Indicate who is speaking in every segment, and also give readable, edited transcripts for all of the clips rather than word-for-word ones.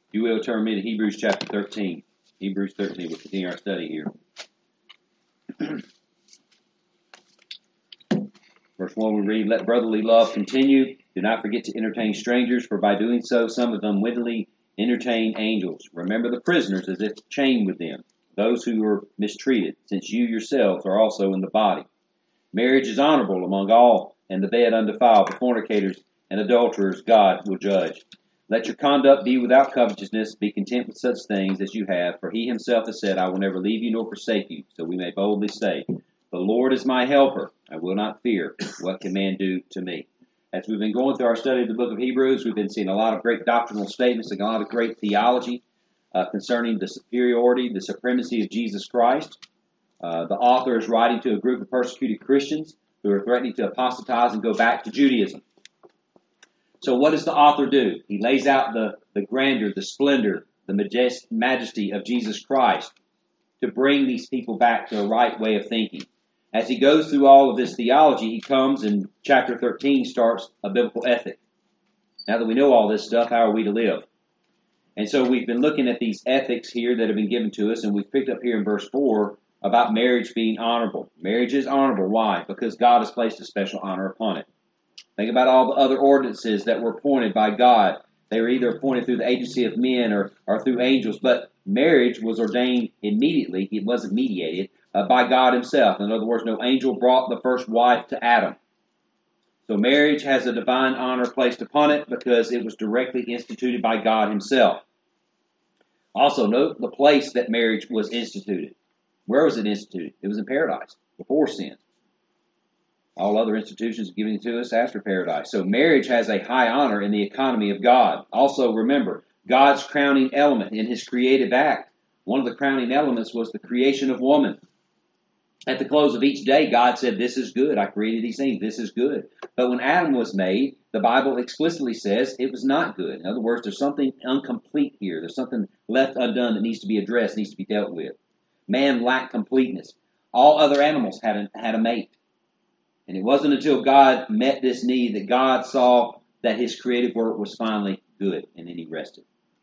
Speaker 1: If you will, turn me to Hebrews chapter 13. Hebrews 13, we'll continue our study here. Verse 1 we read, "Let brotherly love continue. Do not forget to entertain strangers, for by doing so some of them wittingly entertain angels. Remember the prisoners as if chained with them, those who were mistreated, since you yourselves are also in the body. Marriage is honorable among all, and the bed undefiled, but fornicators and adulterers God will judge. Let your conduct be without covetousness. Be content with such things as you have, for he himself has said, I will never leave you nor forsake you. So we may boldly say, the Lord is my helper. I will not fear. What can man do to me?" As we've been going through our study of the book of Hebrews, we've been seeing a lot of great doctrinal statements and a lot of great theology concerning the superiority, the supremacy of Jesus Christ. The author is writing to a group of persecuted Christians who are threatening to apostatize and go back to Judaism. So what does the author do? He lays out the grandeur, the splendor, the majesty of Jesus Christ to bring these people back to a right way of thinking. As he goes through all of this theology, he comes in chapter 13, starts a biblical ethic. Now that we know all this stuff, how are we to live? And so we've been looking at these ethics here that have been given to us, and we've picked up here in verse 4 about marriage being honorable. Marriage is honorable. Why? Because God has placed a special honor upon it. Think about all the other ordinances that were appointed by God. They were either appointed through the agency of men or through angels, but marriage was ordained immediately. It wasn't mediated by God himself. In other words, no angel brought the first wife to Adam. So marriage has a divine honor placed upon it because it was directly instituted by God himself. Also, note the place that marriage was instituted. Where was it instituted? It was in paradise, before sin. All other institutions are given to us after paradise. So marriage has a high honor in the economy of God. Also, remember, God's crowning element in his creative act. One of the crowning elements was the creation of woman. At the close of each day, God said, this is good. I created these things. This is good. But when Adam was made, the Bible explicitly says it was not good. In other words, there's something incomplete here. There's something left undone that needs to be addressed, needs to be dealt with. Man lacked completeness. All other animals had a mate. And it wasn't until God met this need that God saw that his creative work was finally good, and then he rested.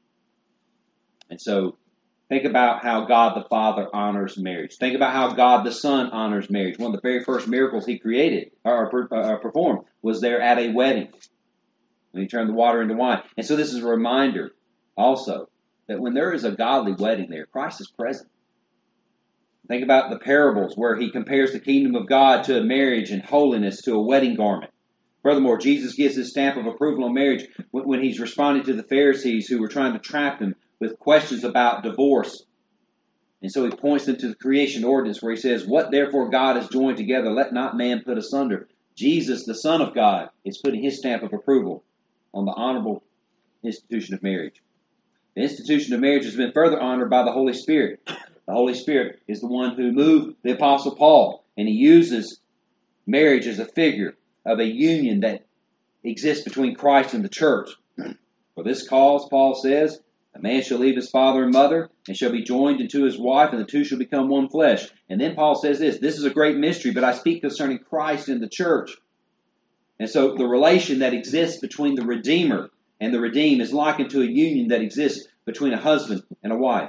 Speaker 1: And so think about how God the Father honors marriage. Think about how God the Son honors marriage. One of the very first miracles he created or performed was there at a wedding when he turned the water into wine. And so this is a reminder also that when there is a godly wedding there, Christ is present. Think about the parables where he compares the kingdom of God to a marriage and holiness to a wedding garment. Furthermore, Jesus gives his stamp of approval on marriage when he's responding to the Pharisees who were trying to trap him with questions about divorce. And so he points them to the creation ordinance where he says, what therefore God has joined together, let not man put asunder. Jesus, the Son of God, is putting his stamp of approval on the honorable institution of marriage. The institution of marriage has been further honored by the Holy Spirit. The Holy Spirit is the one who moved the Apostle Paul, and he uses marriage as a figure of a union that exists between Christ and the church. For this cause, Paul says, a man shall leave his father and mother, and shall be joined unto his wife, and the two shall become one flesh. And then Paul says this is a great mystery, but I speak concerning Christ and the church. And so the relation that exists between the Redeemer and the redeemed is likened to a union that exists between a husband and a wife.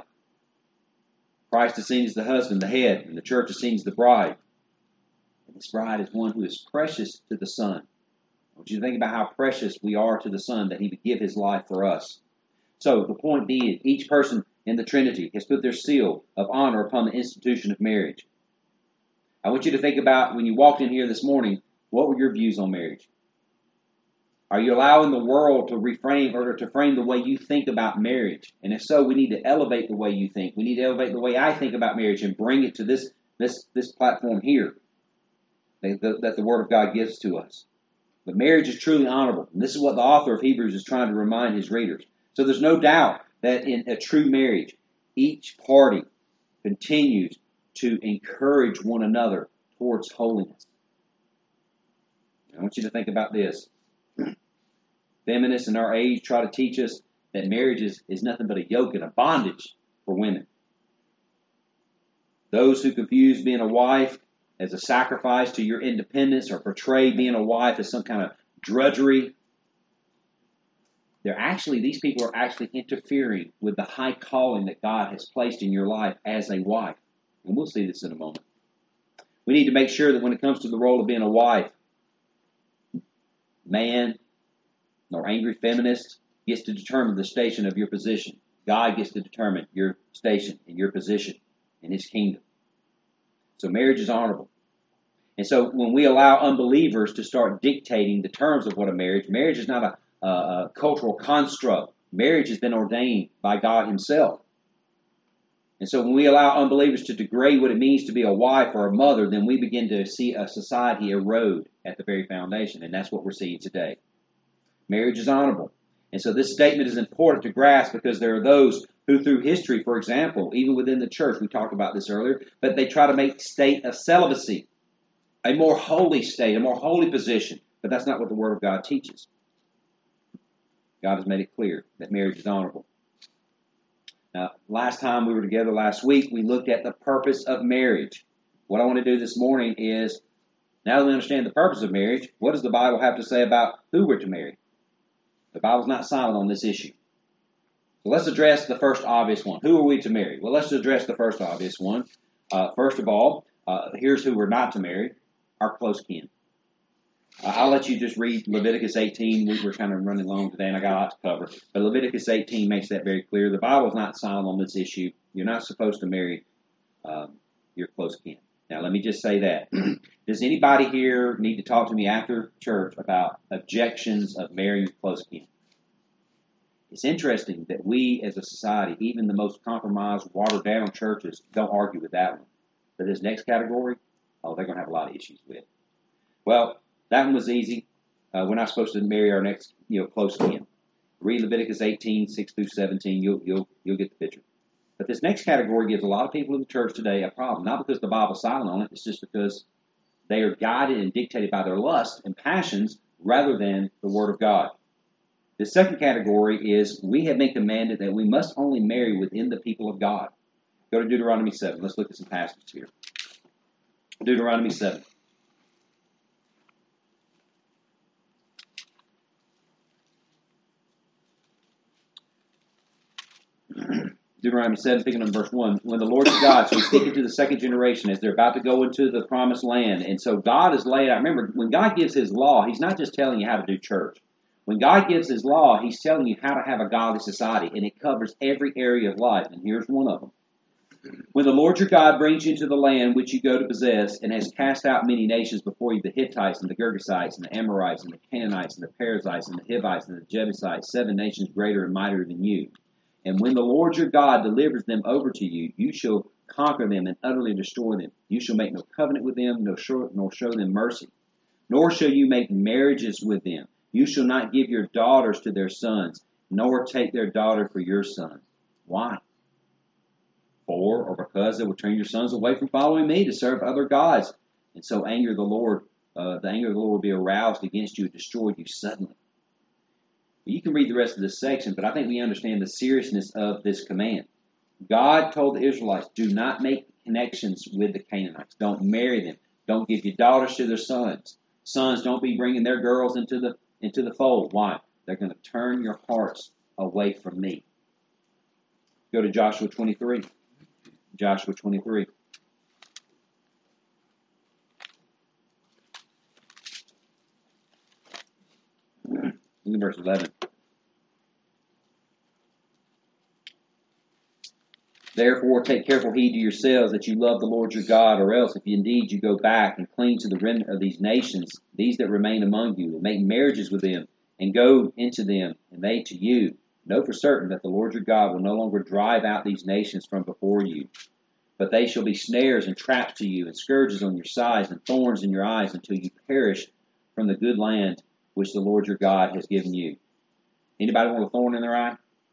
Speaker 1: Christ is seen as the husband, the head, and the church is seen as the bride. And this bride is one who is precious to the Son. I want you to think about how precious we are to the Son, that he would give his life for us. So the point being, each person in the Trinity has put their seal of honor upon the institution of marriage. I want you to think about when you walked in here this morning, what were your views on marriage? Are you allowing the world to reframe or to frame the way you think about marriage? And if so, we need to elevate the way you think. We need to elevate the way I think about marriage and bring it to this platform here that the Word of God gives to us. But marriage is truly honorable. And this is what the author of Hebrews is trying to remind his readers. So there's no doubt that in a true marriage, each party continues to encourage one another towards holiness. I want you to think about this. Feminists in our age try to teach us that marriage is nothing but a yoke and a bondage for women. Those who confuse being a wife as a sacrifice to your independence or portray being a wife as some kind of drudgery, these people are actually interfering with the high calling that God has placed in your life as a wife. And we'll see this in a moment. We need to make sure that when it comes to the role of being a wife, man nor angry feminist gets to determine the station of your position. God gets to determine your station and your position in His kingdom. So marriage is honorable. And so when we allow unbelievers to start dictating the terms of what a marriage is not a cultural construct. Marriage has been ordained by God Himself. And so when we allow unbelievers to degrade what it means to be a wife or a mother, then we begin to see a society erode at the very foundation. And that's what we're seeing today. Marriage is honorable. And so this statement is important to grasp because there are those who through history, for example, even within the church, we talked about this earlier, but they try to make state of celibacy a more holy state, a more holy position. But that's not what the Word of God teaches. God has made it clear that marriage is honorable. Now, last time we were together last week, we looked at the purpose of marriage. What I want to do this morning is, now that we understand the purpose of marriage, what does the Bible have to say about who we're to marry? The Bible's not silent on this issue. So let's address the first obvious one. Who are we to marry? Well, let's address the first obvious one. First of all, here's who we're not to marry: our close kin. I'll let you just read Leviticus 18. We're kind of running long today, and I got a lot to cover. But Leviticus 18 makes that very clear. The Bible's not silent on this issue. You're not supposed to marry your close kin. Now, let me just say that. Does anybody here need to talk to me after church about objections of marrying close kin? It's interesting that we as a society, even the most compromised, watered-down churches, don't argue with that one. But this next category, they're going to have a lot of issues with. Well, that one was easy. We're not supposed to marry our next, close kin. Read Leviticus 18, 6 through 17. You'll get the picture. But this next category gives a lot of people in the church today a problem. Not because the Bible's silent on it. It's just because they are guided and dictated by their lusts and passions rather than the Word of God. The second category is we have been commanded that we must only marry within the people of God. Go to Deuteronomy 7. Let's look at some passages here. Deuteronomy 7. Deuteronomy 7, picking up verse 1. When the Lord is God, so he's speaking to the second generation as they're about to go into the promised land. And so God has laid out, remember, when God gives His law, He's not just telling you how to do church. When God gives His law, He's telling you how to have a godly society, and it covers every area of life. And here's one of them. When the Lord your God brings you into the land which you go to possess, and has cast out many nations before you, the Hittites and the Girgashites and the Amorites and the Canaanites and the Perizzites and the Hivites and the Jebusites, 7 nations greater and mightier than you. And when the Lord your God delivers them over to you, you shall conquer them and utterly destroy them. You shall make no covenant with them, nor show them mercy. Nor shall you make marriages with them. You shall not give your daughters to their sons, nor take their daughter for your son. Why? For, or because they will turn your sons away from following me to serve other gods. And so the anger of the Lord will be aroused against you and destroy you suddenly. You can read the rest of this section, but I think we understand the seriousness of this command. God told the Israelites, do not make connections with the Canaanites. Don't marry them. Don't give your daughters to their sons. Sons, don't be bringing their girls into the fold. Why? They're going to turn your hearts away from me. Go to Joshua 23. Joshua 23. Look at verse 11. Therefore, take careful heed to yourselves that you love the Lord your God, or else, if indeed you go back and cling to the remnant of these nations, these that remain among you, and make marriages with them, and go into them, and they to you, know for certain that the Lord your God will no longer drive out these nations from before you. But they shall be snares and traps to you, and scourges on your sides, and thorns in your eyes, until you perish from the good land which the Lord your God has given you. Anybody want a thorn in their eye?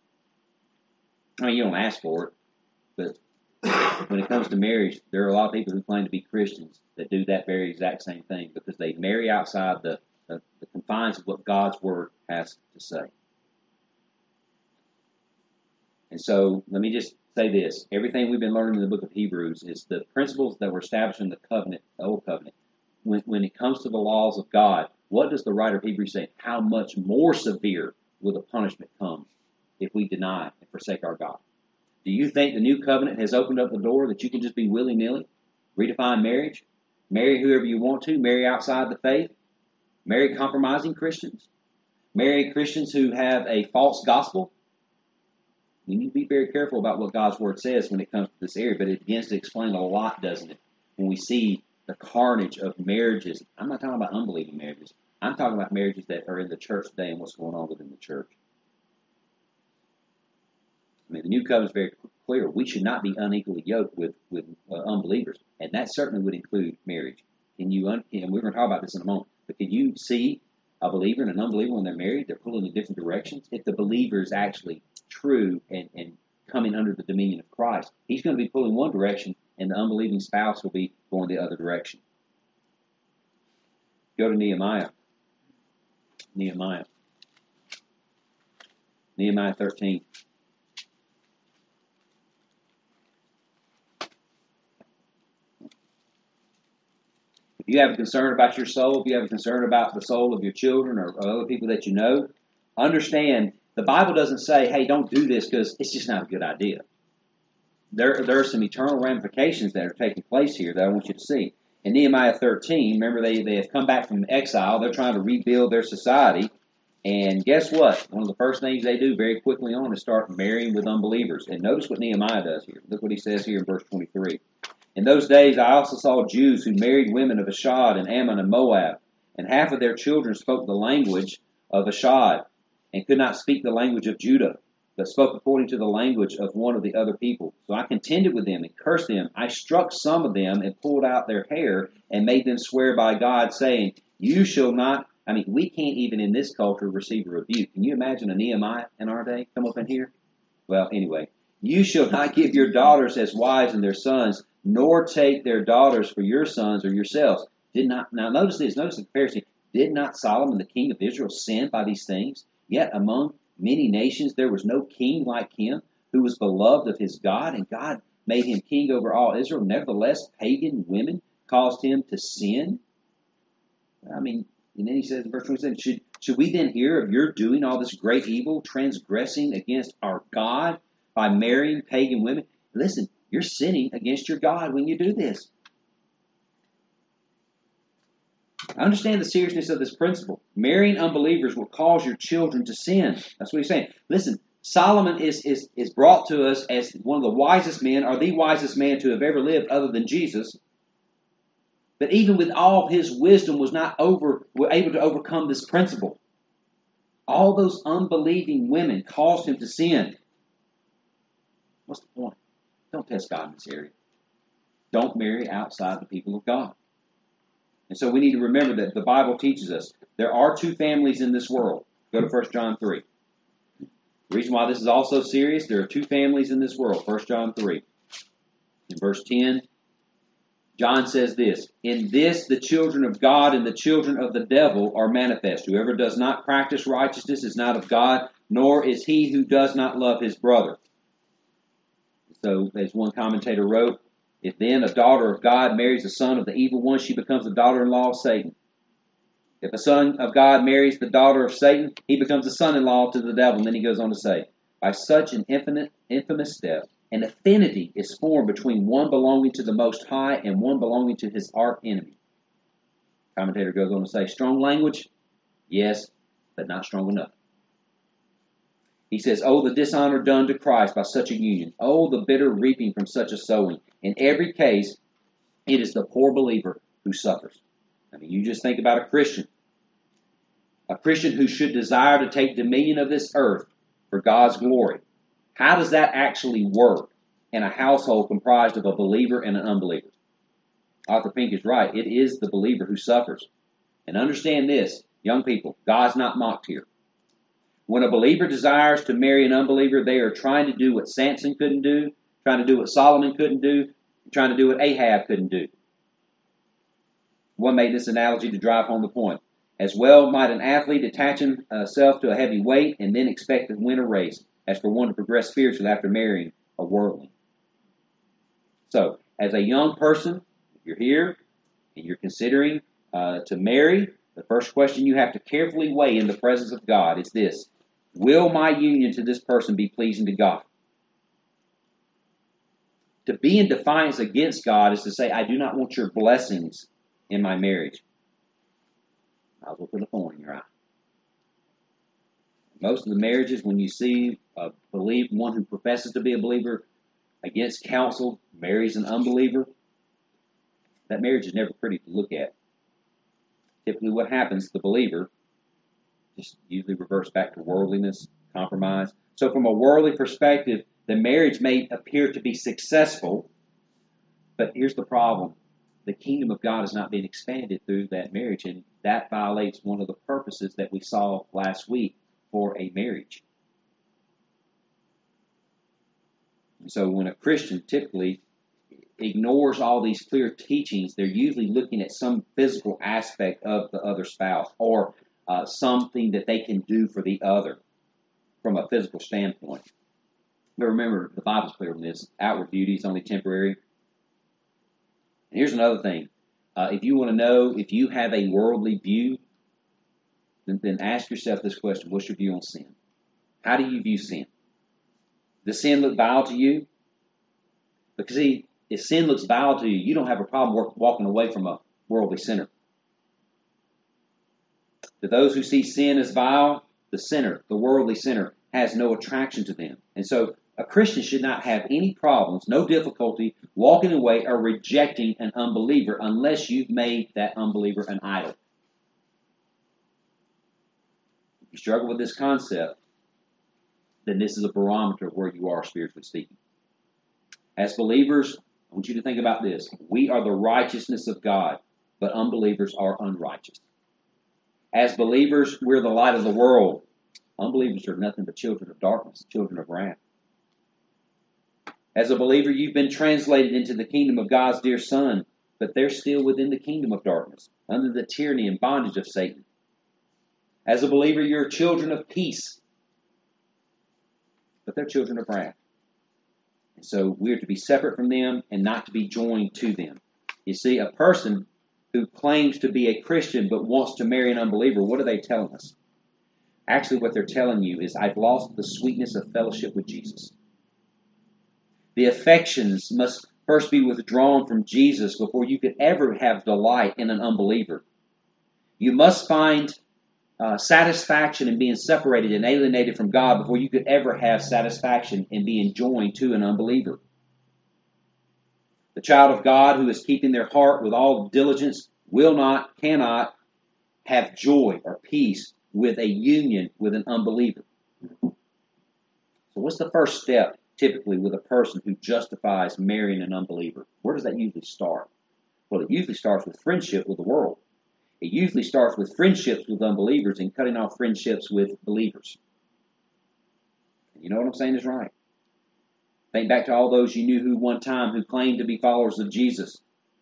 Speaker 1: I mean, you don't ask for it. But when it comes to marriage, there are a lot of people who claim to be Christians that do that very exact same thing because they marry outside the confines of what God's Word has to say. And so let me just say this. Everything we've been learning in the book of Hebrews is the principles that were established in the covenant, the Old Covenant. When it comes to the laws of God, what does the writer of Hebrews say? How much more severe will the punishment come if we deny and forsake our God. Do you think the new covenant has opened up the door that you can just be willy-nilly, redefine marriage, marry whoever you want to, marry outside the faith, marry compromising Christians, marry Christians who have a false gospel? You need to be very careful about what God's Word says when it comes to this area, but it begins to explain a lot, doesn't it? When we see the carnage of marriages. I'm not talking about unbelieving marriages. I'm talking about marriages that are in the church today and what's going on within the church. I mean, the new covenant is very clear. We should not be unequally yoked with unbelievers, and that certainly would include marriage. And we're going to talk about this in a moment, but can you see a believer and an unbeliever when they're married? They're pulling in different directions. If the believer is actually true and coming under the dominion of Christ, he's going to be pulling one direction, and the unbelieving spouse will be going the other direction. Go to Nehemiah. Nehemiah 13. If you have a concern about your soul, if you have a concern about the soul of your children or other people that you know, understand the Bible doesn't say, hey, don't do this because it's just not a good idea. There are some eternal ramifications that are taking place here that I want you to see. In Nehemiah 13, remember they have come back from exile. They're trying to rebuild their society. And guess what? One of the first things they do very quickly on is start marrying with unbelievers. And notice what Nehemiah does here. Look what he says here in verse 23. In those days I also saw Jews who married women of Ashdod and Ammon and Moab, and half of their children spoke the language of Ashdod, and could not speak the language of Judah, but spoke according to the language of one of the other people. So I contended with them and cursed them. I struck some of them and pulled out their hair and made them swear by God, saying, you shall not. I mean, we can't even in this culture receive a rebuke. Can you imagine a Nehemiah in our day come up in here? Well, anyway, you shall not give your daughters as wives and their sons, nor take their daughters for your sons or yourselves. Now notice this, notice the comparison. Did not Solomon, the king of Israel, sin by these things? Yet among many nations there was no king like him, who was beloved of his God, and God made him king over all Israel. Nevertheless, pagan women caused him to sin. I mean, and then he says in verse 27, should we then hear of your doing all this great evil, transgressing against our God by marrying pagan women? Listen, you're sinning against your God when you do this. I understand the seriousness of this principle. Marrying unbelievers will cause your children to sin. That's what he's saying. Listen, Solomon is brought to us as one of the wisest men, or the wisest man to have ever lived other than Jesus. But even with all his wisdom was not able to overcome this principle. All those unbelieving women caused him to sin. What's the point? Don't test God in this area. Don't marry outside the people of God. And so we need to remember that the Bible teaches us there are two families in this world. Go to 1 John 3. The reason why this is also serious, there are two families in this world. 1 John 3. In verse 10, John says this, in this the children of God and the children of the devil are manifest. Whoever does not practice righteousness is not of God, nor is he who does not love his brother. So, as one commentator wrote, if then a daughter of God marries the son of the evil one, she becomes the daughter-in-law of Satan. If a son of God marries the daughter of Satan, he becomes a son-in-law to the devil. And then he goes on to say, by such an infamous step, an affinity is formed between one belonging to the Most High and one belonging to his arch enemy. Commentator goes on to say, strong language? Yes, but not strong enough. He says, oh, the dishonor done to Christ by such a union. Oh, the bitter reaping from such a sowing. In every case, it is the poor believer who suffers. I mean, you just think about a Christian who should desire to take dominion of this earth for God's glory. How does that actually work in a household comprised of a believer and an unbeliever? Arthur Pink is right. It is the believer who suffers. And understand this, young people, God's not mocked here. When a believer desires to marry an unbeliever, they are trying to do what Samson couldn't do, trying to do what Solomon couldn't do, trying to do what Ahab couldn't do. One made this analogy to drive home the point. As well might an athlete attach himself to a heavy weight and then expect to win a race, as for one to progress spiritually after marrying a worldling. So, as a young person, if you're here and you're considering to marry, the first question you have to carefully weigh in the presence of God is this. Will my union to this person be pleasing to God? To be in defiance against God is to say, I do not want your blessings in my marriage. I'll put a thorn in your eye. Most of the marriages, when you see one who professes to be a believer against counsel marries an unbeliever, that marriage is never pretty to look at. Typically what happens, the believer just usually reverts back to worldliness, compromise. So from a worldly perspective, the marriage may appear to be successful, but here's the problem. The kingdom of God is not being expanded through that marriage, and that violates one of the purposes that we saw last week for a marriage. And so when a Christian typically ignores all these clear teachings, they're usually looking at some physical aspect of the other spouse or something that they can do for the other from a physical standpoint. But remember, the Bible's clear on this. Outward beauty is only temporary. And here's another thing. If you want to know if you have a worldly view, then ask yourself this question. What's your view on sin? How do you view sin? Does sin look vile to you? Because see, if sin looks vile to you, you don't have a problem walking away from a worldly sinner. To those who see sin as vile, the sinner, the worldly sinner, has no attraction to them. And so a Christian should not have any problems, no difficulty, walking away or rejecting an unbeliever unless you've made that unbeliever an idol. If you struggle with this concept, then this is a barometer of where you are spiritually speaking. As believers, I want you to think about this. We are the righteousness of God, but unbelievers are unrighteous. As believers, we're the light of the world. Unbelievers are nothing but children of darkness, children of wrath. As a believer, you've been translated into the kingdom of God's dear Son, but they're still within the kingdom of darkness, under the tyranny and bondage of Satan. As a believer, you're children of peace, but they're children of wrath. And so we're to be separate from them and not to be joined to them. You see, a person who claims to be a Christian but wants to marry an unbeliever, what are they telling us? Actually, what they're telling you is, I've lost the sweetness of fellowship with Jesus. The affections must first be withdrawn from Jesus before you could ever have delight in an unbeliever. You must find satisfaction in being separated and alienated from God before you could ever have satisfaction in being joined to an unbeliever. The child of God who is keeping their heart with all diligence cannot have joy or peace with a union with an unbeliever. So what's the first step typically with a person who justifies marrying an unbeliever? Where does that usually start? Well, it usually starts with friendship with the world. It usually starts with friendships with unbelievers and cutting off friendships with believers. You know what I'm saying is right. Think back to all those you knew who one time who claimed to be followers of Jesus.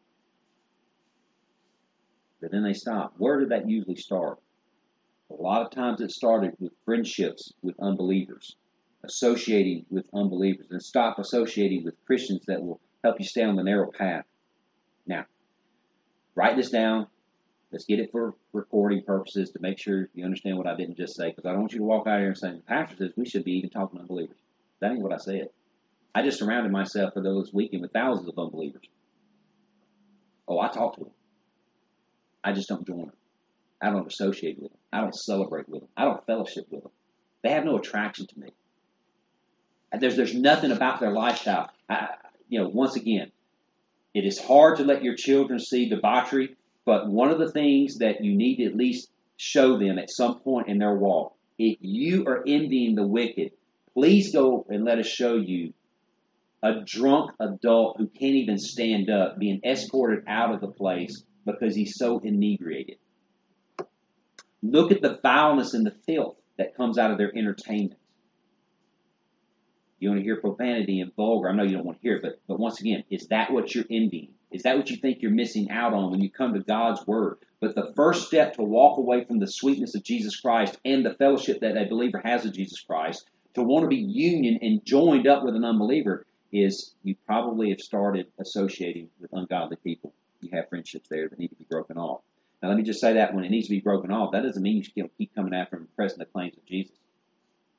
Speaker 1: But then they stopped. Where did that usually start? A lot of times it started with friendships with unbelievers, associating with unbelievers, and stop associating with Christians that will help you stay on the narrow path. Now, write this down. Let's get it for recording purposes to make sure you understand what I didn't just say, because I don't want you to walk out here and say, the pastor says we should be even talking to unbelievers. That ain't what I said. I just surrounded myself for those weekend with thousands of unbelievers. Oh, I talk to them. I just don't join them. I don't associate with them. I don't celebrate with them. I don't fellowship with them. They have no attraction to me. There's nothing about their lifestyle. Once again, it is hard to let your children see debauchery, but one of the things that you need to at least show them at some point in their walk, if you are envying the wicked, please go and let us show you a drunk adult who can't even stand up being escorted out of the place because he's so inebriated. Look at the vileness and the filth that comes out of their entertainment. You want to hear profanity and vulgar. I know you don't want to hear it, but once again, is that what you're envying? Is that what you think you're missing out on when you come to God's Word? But the first step to walk away from the sweetness of Jesus Christ and the fellowship that a believer has with Jesus Christ, to want to be union and joined up with an unbeliever, is you probably have started associating with ungodly people. You have friendships there that need to be broken off. Now, let me just say that when it needs to be broken off, that doesn't mean you keep coming after and pressing the claims of Jesus.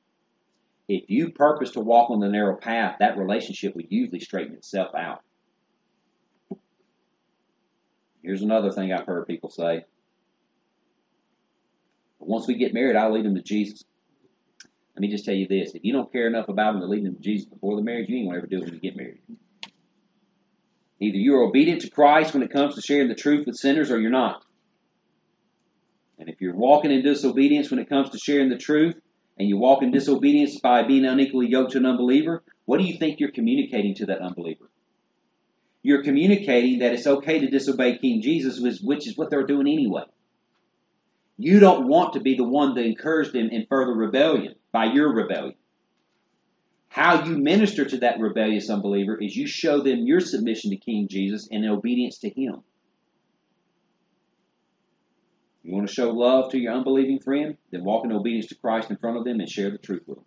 Speaker 1: If you purpose to walk on the narrow path, that relationship will usually straighten itself out. Here's another thing I've heard people say. Once we get married, I'll lead them to Jesus. Let me just tell you this. If you don't care enough about them to lead them to Jesus before the marriage, you ain't going to ever do it when you get married. Either you're obedient to Christ when it comes to sharing the truth with sinners, or you're not. And if you're walking in disobedience when it comes to sharing the truth, and you walk in disobedience by being unequally yoked to an unbeliever, what do you think you're communicating to that unbeliever? You're communicating that it's okay to disobey King Jesus, which is what they're doing anyway. You don't want to be the one to encourage them in further rebellion by your rebellion. How you minister to that rebellious unbeliever is you show them your submission to King Jesus and obedience to Him. You want to show love to your unbelieving friend? Then walk in obedience to Christ in front of them and share the truth with them.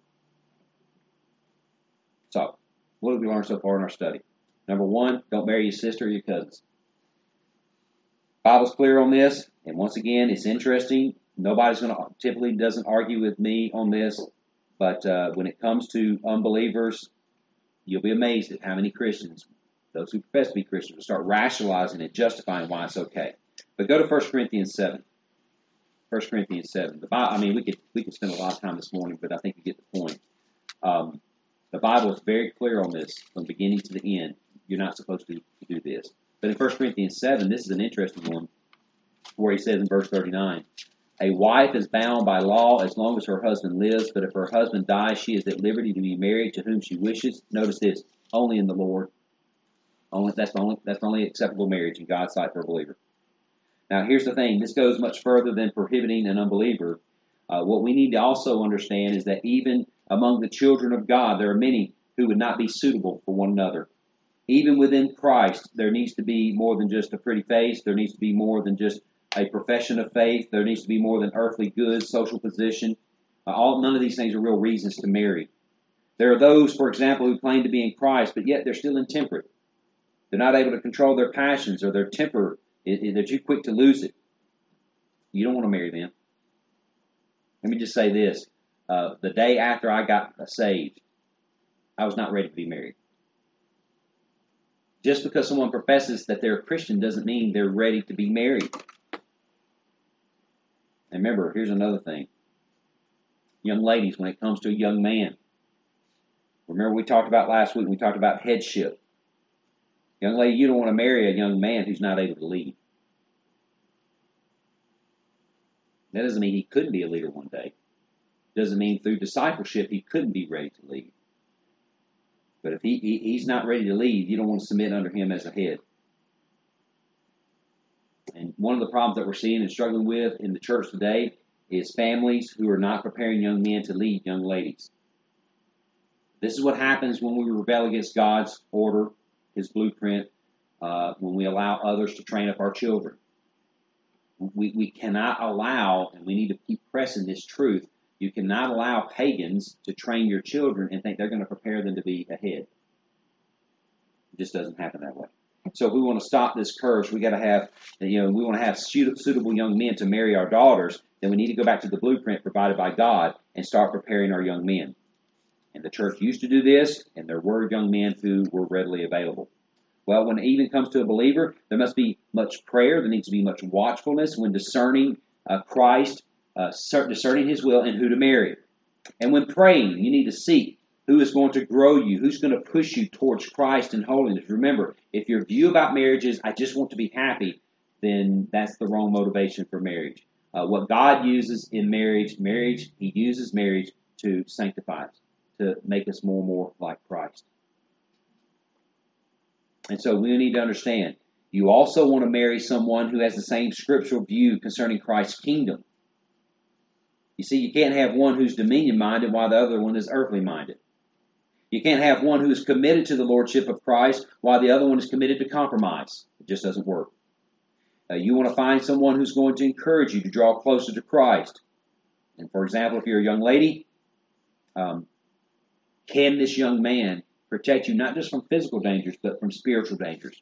Speaker 1: So, what have we learned so far in our study? Number one, don't marry your sister or your cousins. The Bible's clear on this, and once again, it's interesting. Nobody's typically doesn't argue with me on this, but when it comes to unbelievers, you'll be amazed at how many Christians, those who profess to be Christians, will start rationalizing and justifying why it's okay. But go to 1 Corinthians 7. 1 Corinthians 7. We could spend a lot of time this morning, but I think you get the point. The Bible is very clear on this from beginning to the end. You're not supposed to do this. But in 1 Corinthians 7, this is an interesting one, where he says in verse 39, a wife is bound by law as long as her husband lives, but if her husband dies, she is at liberty to be married to whom she wishes. Notice this, only in the Lord. That's the only acceptable marriage in God's sight for a believer. Now, here's the thing. This goes much further than prohibiting an unbeliever. What we need to also understand is that even among the children of God, there are many who would not be suitable for one another. Even within Christ, there needs to be more than just a pretty face. There needs to be more than just a profession of faith. There needs to be more than earthly goods, social position. None of these things are real reasons to marry. There are those, for example, who claim to be in Christ, but yet they're still intemperate. They're not able to control their passions, or their temper. They're too quick to lose it. You don't want to marry them. Let me just say this. The day after I got saved, I was not ready to be married. Just because someone professes that they're a Christian doesn't mean they're ready to be married. And remember, here's another thing. Young ladies, when it comes to a young man, remember we talked about last week, we talked about headship. Young lady, you don't want to marry a young man who's not able to lead. That doesn't mean he couldn't be a leader one day. Doesn't mean through discipleship he couldn't be ready to lead. But if he's not ready to lead, you don't want to submit under him as a head. And one of the problems that we're seeing and struggling with in the church today is families who are not preparing young men to lead young ladies. This is what happens when we rebel against God's order, His blueprint, when we allow others to train up our children. We cannot allow, and we need to keep pressing this truth, you cannot allow pagans to train your children and think they're going to prepare them to be a head. It just doesn't happen that way. So if we want to stop this curse, we got to have, we want to have suitable young men to marry our daughters, then we need to go back to the blueprint provided by God and start preparing our young men. And the church used to do this, and there were young men who were readily available. Well, when it even comes to a believer, there must be much prayer. There needs to be much watchfulness when discerning Christ, discerning His will, and who to marry. And when praying, you need to seek who is going to grow you, who's going to push you towards Christ and holiness. Remember, if your view about marriage is, I just want to be happy, then that's the wrong motivation for marriage. What God uses in marriage, He uses marriage to sanctify us, to make us more and more like Christ. And so we need to understand, you also want to marry someone who has the same scriptural view concerning Christ's kingdom. You see, you can't have one who's dominion-minded while the other one is earthly-minded. You can't have one who is committed to the lordship of Christ while the other one is committed to compromise. It just doesn't work. You want to find someone who's going to encourage you to draw closer to Christ. And for example, if you're a young lady, can this young man protect you not just from physical dangers, but from spiritual dangers?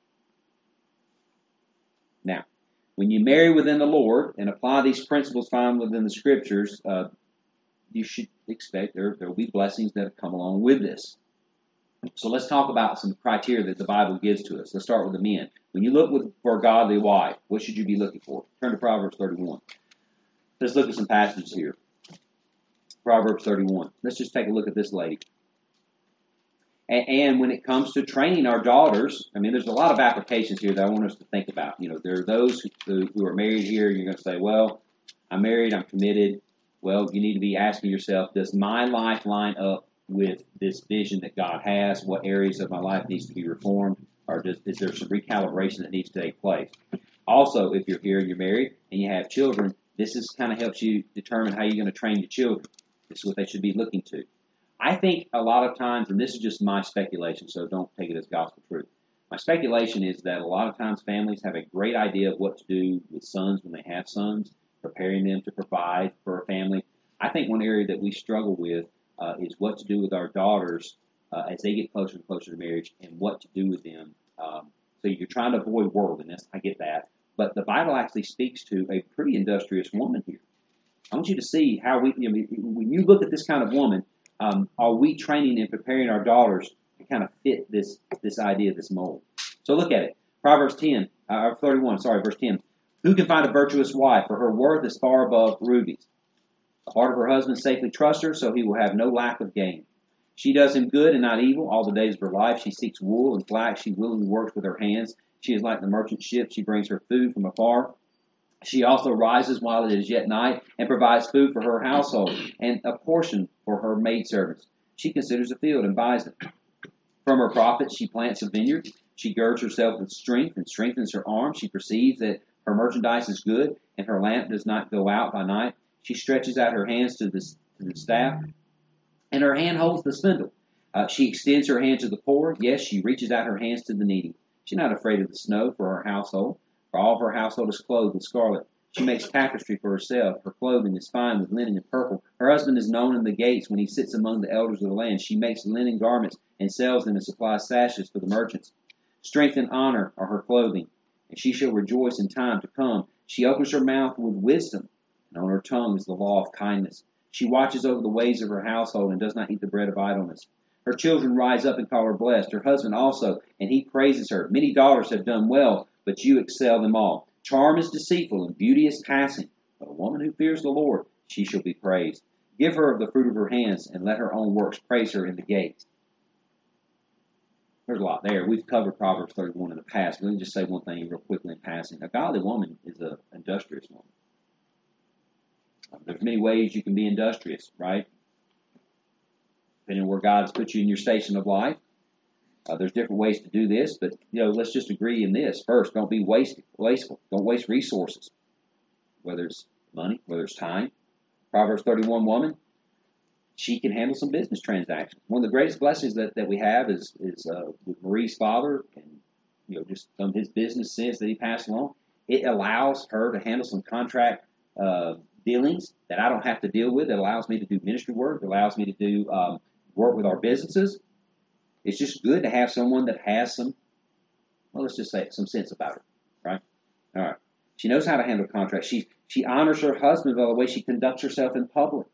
Speaker 1: Now, when you marry within the Lord and apply these principles found within the Scriptures, you should expect there will be blessings that come along with this. So let's talk about some criteria that the Bible gives to us. Let's start with the men. When you look for a godly wife, what should you be looking for? Turn to Proverbs 31. Let's look at some passages here. Proverbs 31. Let's just take a look at this lady. And when it comes to training our daughters, I mean, there's a lot of applications here that I want us to think about. You know, there are those who are married here. You're going to say, well, I'm married, I'm committed. Well, you need to be asking yourself, does my life line up with this vision that God has? What areas of my life needs to be reformed? Or is there some recalibration that needs to take place? Also, if you're here and you're married and you have children, this is kind of helps you determine how you're going to train your children. This is what they should be looking to. I think a lot of times, and this is just my speculation, so don't take it as gospel truth. My speculation is that a lot of times families have a great idea of what to do with sons when they have sons, preparing them to provide for a family. I think one area that we struggle with is what to do with our daughters as they get closer and closer to marriage, and what to do with them. So you're trying to avoid worldliness. I get that. But the Bible actually speaks to a pretty industrious woman here. I want you to see how when you look at this kind of woman, are we training and preparing our daughters to kind of fit this idea, this mold? So look at it. Proverbs 31, verse 10. Who can find a virtuous wife? For her worth is far above rubies. The heart of her husband safely trusts her, so he will have no lack of gain. She does him good and not evil all the days of her life. She seeks wool and flax. She willingly works with her hands. She is like the merchant ship. She brings her food from afar. She also rises while it is yet night and provides food for her household and a portion for her maidservants. She considers a field and buys it. From her profits she plants a vineyard. She girds herself with strength and strengthens her arms. She perceives that her merchandise is good and her lamp does not go out by night. She stretches out her hands to the staff, and her hand holds the spindle. She extends her hand to the poor. Yes, she reaches out her hands to the needy. She's not afraid of the snow for her household, for all of her household is clothed with scarlet. She makes tapestry for herself. Her clothing is fine with linen and purple. Her husband is known in the gates when he sits among the elders of the land. She makes linen garments and sells them and supplies sashes for the merchants. Strength and honor are her clothing, and she shall rejoice in time to come. She opens her mouth with wisdom, and on her tongue is the law of kindness. She watches over the ways of her household and does not eat the bread of idleness. Her children rise up and call her blessed, her husband also, and he praises her. Many daughters have done well, but you excel them all. Charm is deceitful and beauty is passing, but a woman who fears the Lord, she shall be praised. Give her of the fruit of her hands, and let her own works praise her in the gates. There's a lot there. We've covered Proverbs 31 in the past. Let me just say one thing real quickly in passing. A godly woman is an industrious woman. There's many ways you can be industrious, right? Depending on where God's put you in your station of life. There's different ways to do this, but let's just agree in this. First, don't be wasteful. Don't waste resources, whether it's money, whether it's time. Proverbs 31 woman, she can handle some business transactions. One of the greatest blessings that we have is with Marie's father, and just some of his business sense that he passed along. It allows her to handle some contract dealings that I don't have to deal with. It allows me to do ministry work. It allows me to do work with our businesses. It's just good to have someone that has some sense about it, right? All right. She knows how to handle contracts. She honors her husband by the way she conducts herself in public.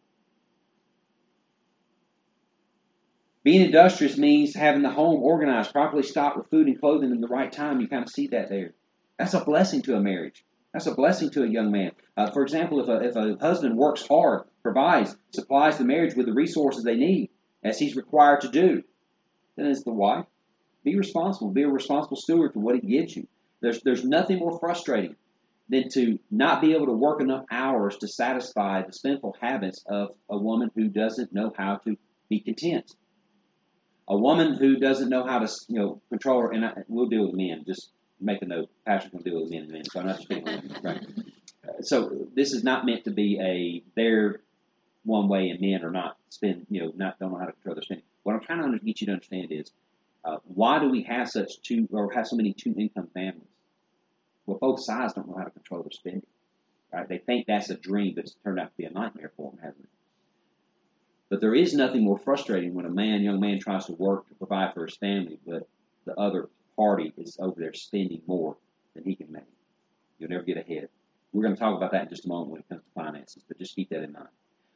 Speaker 1: Being industrious means having the home organized, properly stocked with food and clothing in the right time. You kind of see that there. That's a blessing to a marriage. That's a blessing to a young man. For example, if a husband works hard, provides, supplies the marriage with the resources they need, as he's required to do, then as the wife, be responsible. Be a responsible steward for what he gives you. There's nothing more frustrating than to not be able to work enough hours to satisfy the sinful habits of a woman who doesn't know how to be content. A woman who doesn't know how to control her, and we'll deal with men. Just make a note. Pastor's going to deal with men in a minute, so I'm not just picking on women. Right? So this is not meant to be they're one way and men are not don't know how to control their spending. What I'm trying to get you to understand is why do we have so many two-income families? Well, both sides don't know how to control their spending. Right? They think that's a dream, but it's turned out to be a nightmare for them, hasn't it? But there is nothing more frustrating when a young man tries to work to provide for his family, but the other party is over there spending more than he can make. You'll never get ahead. We're going to talk about that in just a moment when it comes to finances, but just keep that in mind.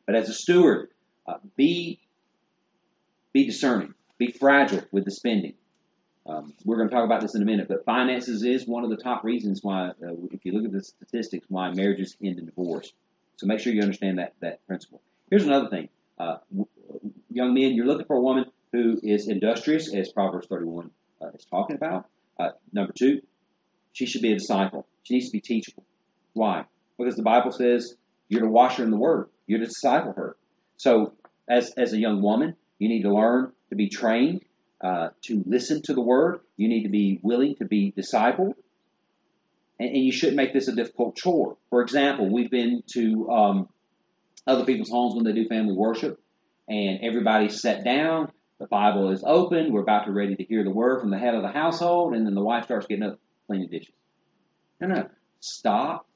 Speaker 1: But as a steward, be discerning. Be fragile with the spending. We're going to talk about this in a minute, but finances is one of the top reasons why, if you look at the statistics, why marriages end in divorce. So make sure you understand that principle. Here's another thing. Young men, you're looking for a woman who is industrious, as Proverbs 31 is talking about. Number two, she should be a disciple. She needs to be teachable. Why? Because the Bible says you're to wash her in the Word. You're to disciple her. So as a young woman, you need to learn to be trained, to listen to the Word. You need to be willing to be discipled. And you shouldn't make this a difficult chore. For example, we've been to other people's homes when they do family worship, and everybody's sat down. The Bible is open. We're about to ready to hear the word from the head of the household, and then the wife starts getting up cleaning dishes. No. Stop.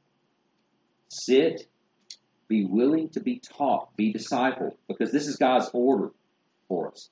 Speaker 1: Sit. Be willing to be taught. Be discipled, because this is God's order for us.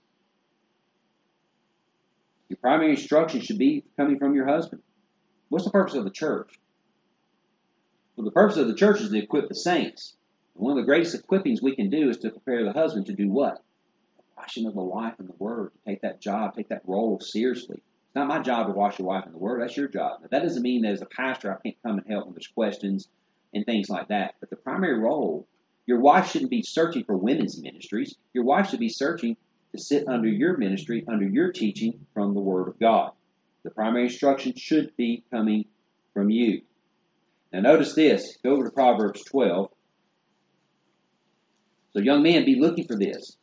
Speaker 1: Your primary instruction should be coming from your husband. What's the purpose of the church? Well, the purpose of the church is to equip the saints. And one of the greatest equippings we can do is to prepare the husband to do what? The washing of the wife in the Word. To take that job, take that role seriously. It's not my job to wash your wife in the Word. That's your job. Now, that doesn't mean that as a pastor I can't come and help when there's questions and things like that. But the primary role, your wife shouldn't be searching for women's ministries. Your wife should be searching to sit under your ministry, under your teaching from the Word of God. The primary instruction should be coming from you. Now notice this. Go over to Proverbs 12. So young men, be looking for this.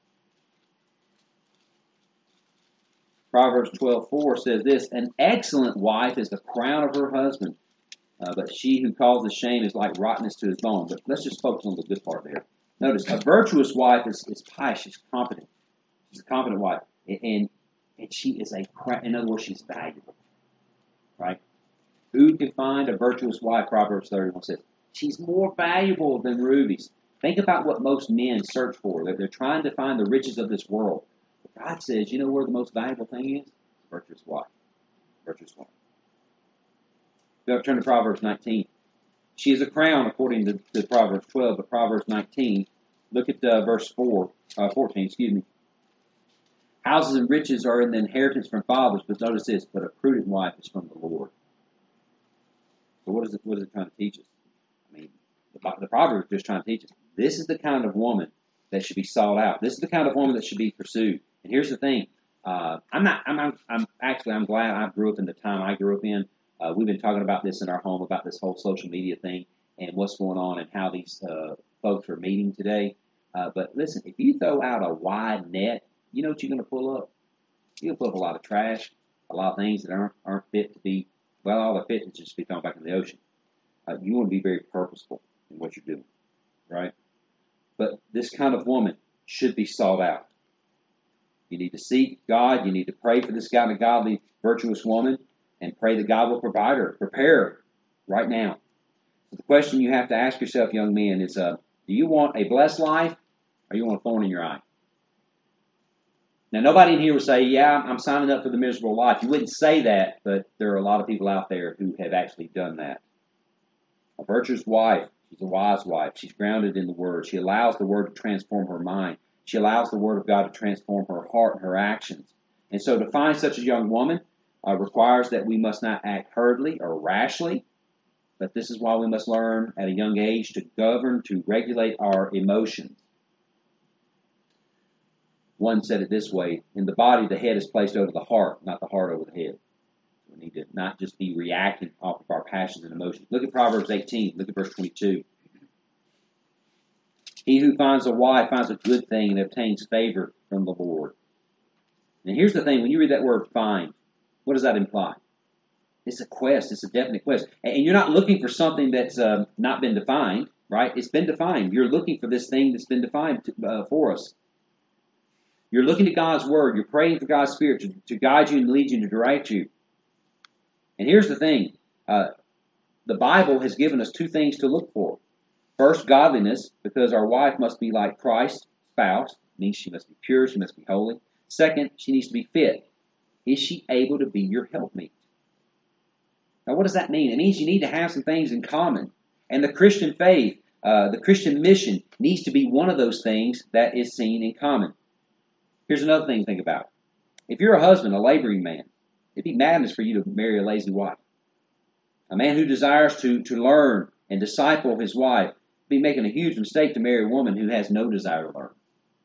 Speaker 1: Proverbs 12:4 says this: an excellent wife is the crown of her husband, but she who causes shame is like rottenness to his bone. But let's just focus on the good part there. Notice, a virtuous wife is pious. She's competent. She's a competent wife. And she is in other words, she's valuable. Right? Who can find a virtuous wife? Proverbs 31 says. She's more valuable than rubies. Think about what most men search for. They're trying to find the riches of this world. But God says, you know where the most valuable thing is? Virtuous wife. Virtuous wife. Go turn to Proverbs 19. She is a crown according to Proverbs 12, but Proverbs 19, look at verse 14. Houses and riches are in the inheritance from fathers, but notice this, but a prudent wife is from the Lord. So what is it trying to teach us? I mean, the Proverbs is just trying to teach us. This is the kind of woman that should be sought out. This is the kind of woman that should be pursued. And here's the thing. I'm glad I grew up in the time I grew up in. We've been talking about this in our home, about this whole social media thing and what's going on and how these folks are meeting today. But listen, if you throw out a wide net, you know what you're going to pull up? You're going to pull up a lot of trash, a lot of things that aren't fit to be, well, all they're fit to just be thrown back in the ocean. You want to be very purposeful in what you're doing, right? But this kind of woman should be sought out. You need to seek God. You need to pray for this kind of godly, virtuous woman and pray that God will provide her, prepare her right now. So the question you have to ask yourself, young men, is do you want a blessed life or you want a thorn in your eye? Now, nobody in here would say, yeah, I'm signing up for the miserable life. You wouldn't say that, but there are a lot of people out there who have actually done that. A virtuous wife, she's a wise wife. She's grounded in the Word. She allows the Word to transform her mind. She allows the Word of God to transform her heart and her actions. And so to find such a young woman requires that we must not act hurriedly or rashly, but this is why we must learn at a young age to govern, to regulate our emotions. One said it this way: in the body, the head is placed over the heart, not the heart over the head. We need to not just be reacting off of our passions and emotions. Look at Proverbs 18. Look at verse 22. He who finds a wife finds a good thing and obtains favor from the Lord. Now here's the thing. When you read that word find, what does that imply? It's a quest. It's a definite quest. And you're not looking for something that's not been defined, right? It's been defined. You're looking for this thing that's been defined for us. You're looking to God's Word. You're praying for God's Spirit to guide you and lead you and to direct you. And here's the thing. The Bible has given us two things to look for. First, godliness, because our wife must be like Christ's spouse. It means she must be pure. She must be holy. Second, she needs to be fit. Is she able to be your helpmeet? Now, what does that mean? It means you need to have some things in common. And the Christian faith, The Christian mission needs to be one of those things that is seen in common. Here's another thing to think about. If you're a husband, a laboring man, it'd be madness for you to marry a lazy wife. A man who desires to learn and disciple his wife would be making a huge mistake to marry a woman who has no desire to learn.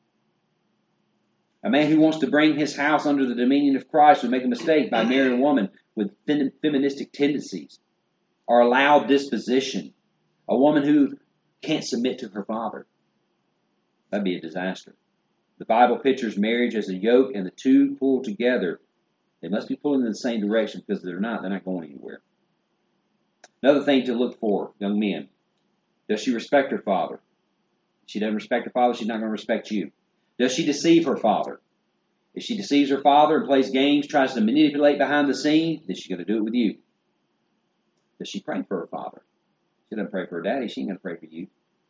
Speaker 1: A man who wants to bring his house under the dominion of Christ would make a mistake by marrying a woman with feministic tendencies or a loud disposition. A woman who can't submit to her father. That'd be a disaster. The Bible pictures marriage as a yoke, and the two pull together. They must be pulling in the same direction, because if they're not going anywhere. Another thing to look for, young men. Does she respect her father? If she doesn't respect her father, she's not going to respect you. Does she deceive her father? If she deceives her father and plays games, tries to manipulate behind the scene, then she's going to do it with you. Does she pray for her father? She doesn't pray for her daddy. She ain't going to pray for you.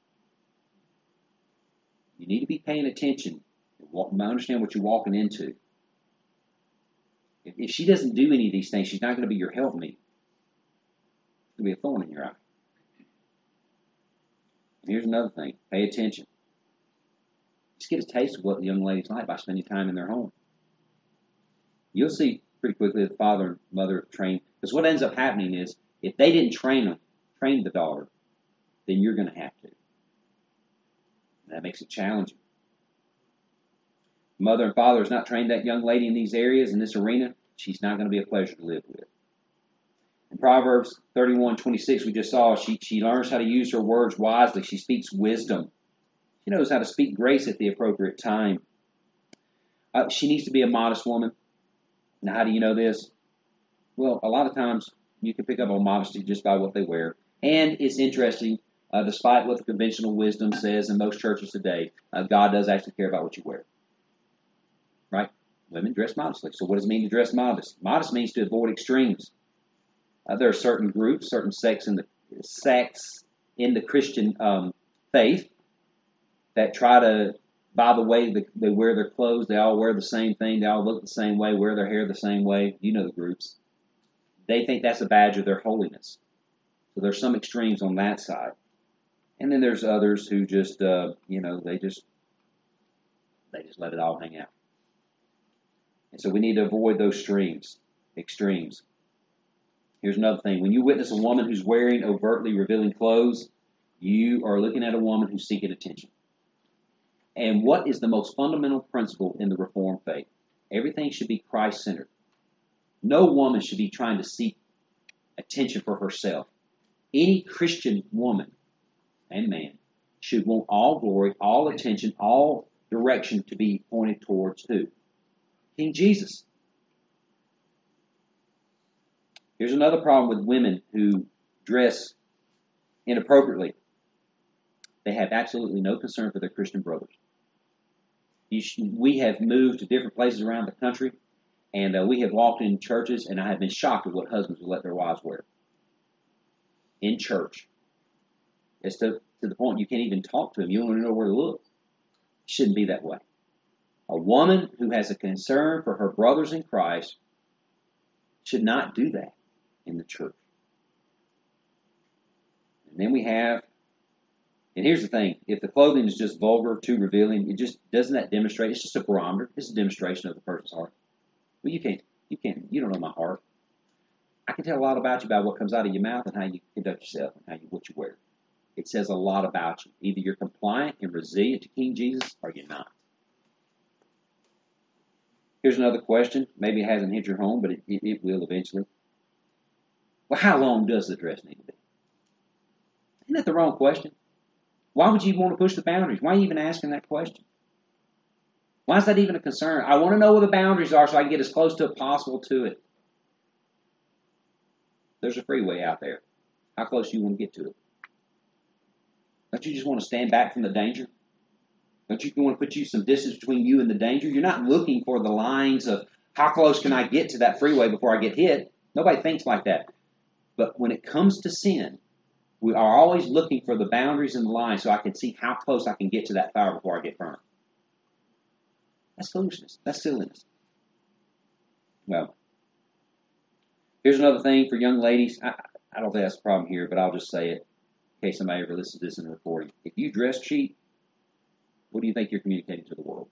Speaker 1: You need to be paying attention and understand what you're walking into. If she doesn't do any of these things, she's not going to be your helpmeet. It's going to be a thorn in your eye. And here's another thing. Pay attention. Just get a taste of what the young ladies like by spending time in their home. You'll see pretty quickly that the father and mother have trained. Because what ends up happening is, if they didn't train the daughter, then you're going to have to. And that makes it challenging. Mother and father has not trained that young lady in these areas, in this arena, she's not going to be a pleasure to live with. In Proverbs 31:26, we just saw, she learns how to use her words wisely. She speaks wisdom. She knows how to speak grace at the appropriate time. She needs to be a modest woman. Now, how do you know this? Well, a lot of times you can pick up on modesty just by what they wear. And it's interesting, despite what the conventional wisdom says in most churches today, God does actually care about what you wear. Right? Women dress modestly. So what does it mean to dress modest? Modest means to avoid extremes. There are certain groups, certain sects in the Christian faith that try to, by the way they wear their clothes, they all wear the same thing, they all look the same way, wear their hair the same way. You know the groups. They think that's a badge of their holiness. So there's some extremes on that side. And then there's others who just, they just let it all hang out. And so we need to avoid those extremes. Here's another thing. When you witness a woman who's wearing overtly revealing clothes, you are looking at a woman who's seeking attention. And what is the most fundamental principle in the Reformed faith? Everything should be Christ-centered. No woman should be trying to seek attention for herself. Any Christian woman and man should want all glory, all attention, all direction to be pointed towards who? King Jesus. Here's another problem with women who dress inappropriately. They have absolutely no concern for their Christian brothers. We have moved to different places around the country, and we have walked in churches, and I have been shocked at what husbands will let their wives wear in church. It's to the point you can't even talk to them. You don't even know where to look. It shouldn't be that way. A woman who has a concern for her brothers in Christ should not do that in the church. And then we have, and here's the thing, if the clothing is just vulgar, too revealing, it just doesn't that demonstrate, it's just a barometer, it's a demonstration of the person's heart. Well, you don't know my heart. I can tell a lot about you by what comes out of your mouth and how you conduct yourself and what you wear. It says a lot about you. Either you're compliant and resilient to King Jesus, or you're not. Here's another question. Maybe it hasn't hit your home, but it will eventually. Well, how long does the dress need to be? Isn't that the wrong question? Why would you want to push the boundaries? Why are you even asking that question? Why is that even a concern? I want to know where the boundaries are so I can get as close to possible to it. There's a freeway out there. How close do you want to get to it? Don't you just want to stand back from the danger? Don't you want to put you some distance between you and the danger? You're not looking for the lines of how close can I get to that freeway before I get hit. Nobody thinks like that. But when it comes to sin, we are always looking for the boundaries and the lines so I can see how close I can get to that fire before I get burned. That's foolishness. That's silliness. Well, here's another thing for young ladies. I don't think that's a problem here, but I'll just say it. in case somebody ever listens to this in a recording. If you dress cheap, what do you think you're communicating to the world?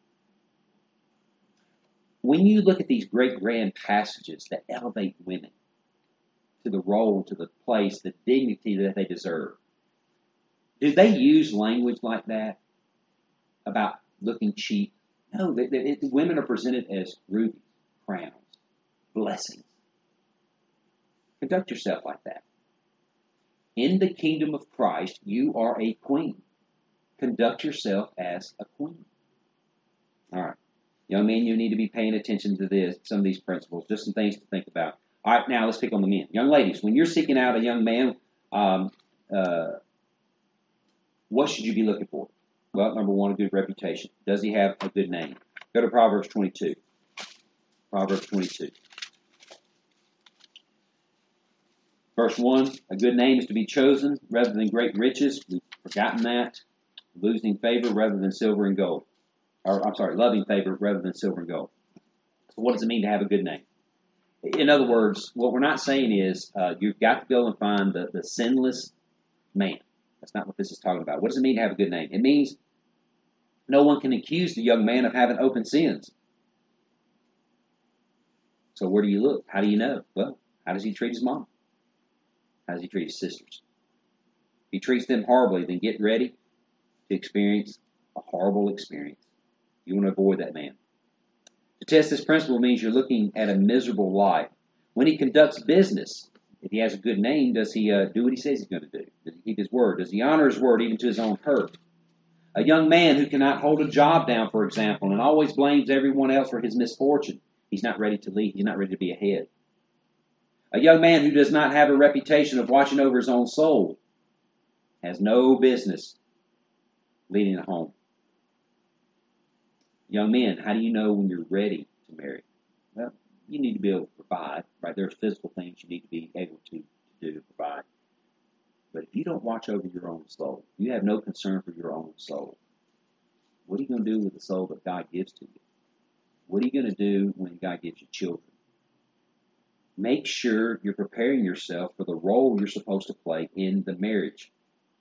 Speaker 1: When you look at these great grand passages that elevate women to the role, to the place, the dignity that they deserve, do they use language like that about looking cheap? No, women are presented as rubies, crowns, blessings. Conduct yourself like that. In the kingdom of Christ, you are a queen. Conduct yourself as a queen. All right. Young men, you need to be paying attention to this, some of these principles, just some things to think about. All right, now let's pick on the men. Young ladies, when you're seeking out a young man, what should you be looking for? Well, number one, a good reputation. Does he have a good name? Go to Proverbs 22. Proverbs 22. Verse 1, a good name is to be chosen rather than great riches. We've forgotten that. Losing favor rather than silver and gold. Loving favor rather than silver and gold. So what does it mean to have a good name? In other words, what we're not saying is you've got to go and find the sinless man. That's not what this is talking about. What does it mean to have a good name? It means no one can accuse the young man of having open sins. So where do you look? How do you know? Well, how does he treat his mom? How does he treat his sisters? If he treats them horribly, then get ready to experience a horrible experience. You want to avoid that man. To test this principle means you're looking at a miserable life. When he conducts business, if he has a good name, does he do what he says he's going to do? Does he keep his word? Does he honor his word even to his own hurt? A young man who cannot hold a job down, for example, and always blames everyone else for his misfortune, he's not ready to lead. He's not ready to be a head. A young man who does not have a reputation of watching over his own soul has no business leading a home. Young men, how do you know when you're ready to marry? Well, you need to be able to provide, right? There's physical things you need to be able to do to provide. But if you don't watch over your own soul, you have no concern for your own soul, what are you going to do with the soul that God gives to you? What are you going to do when God gives you children? Make sure you're preparing yourself for the role you're supposed to play in the marriage.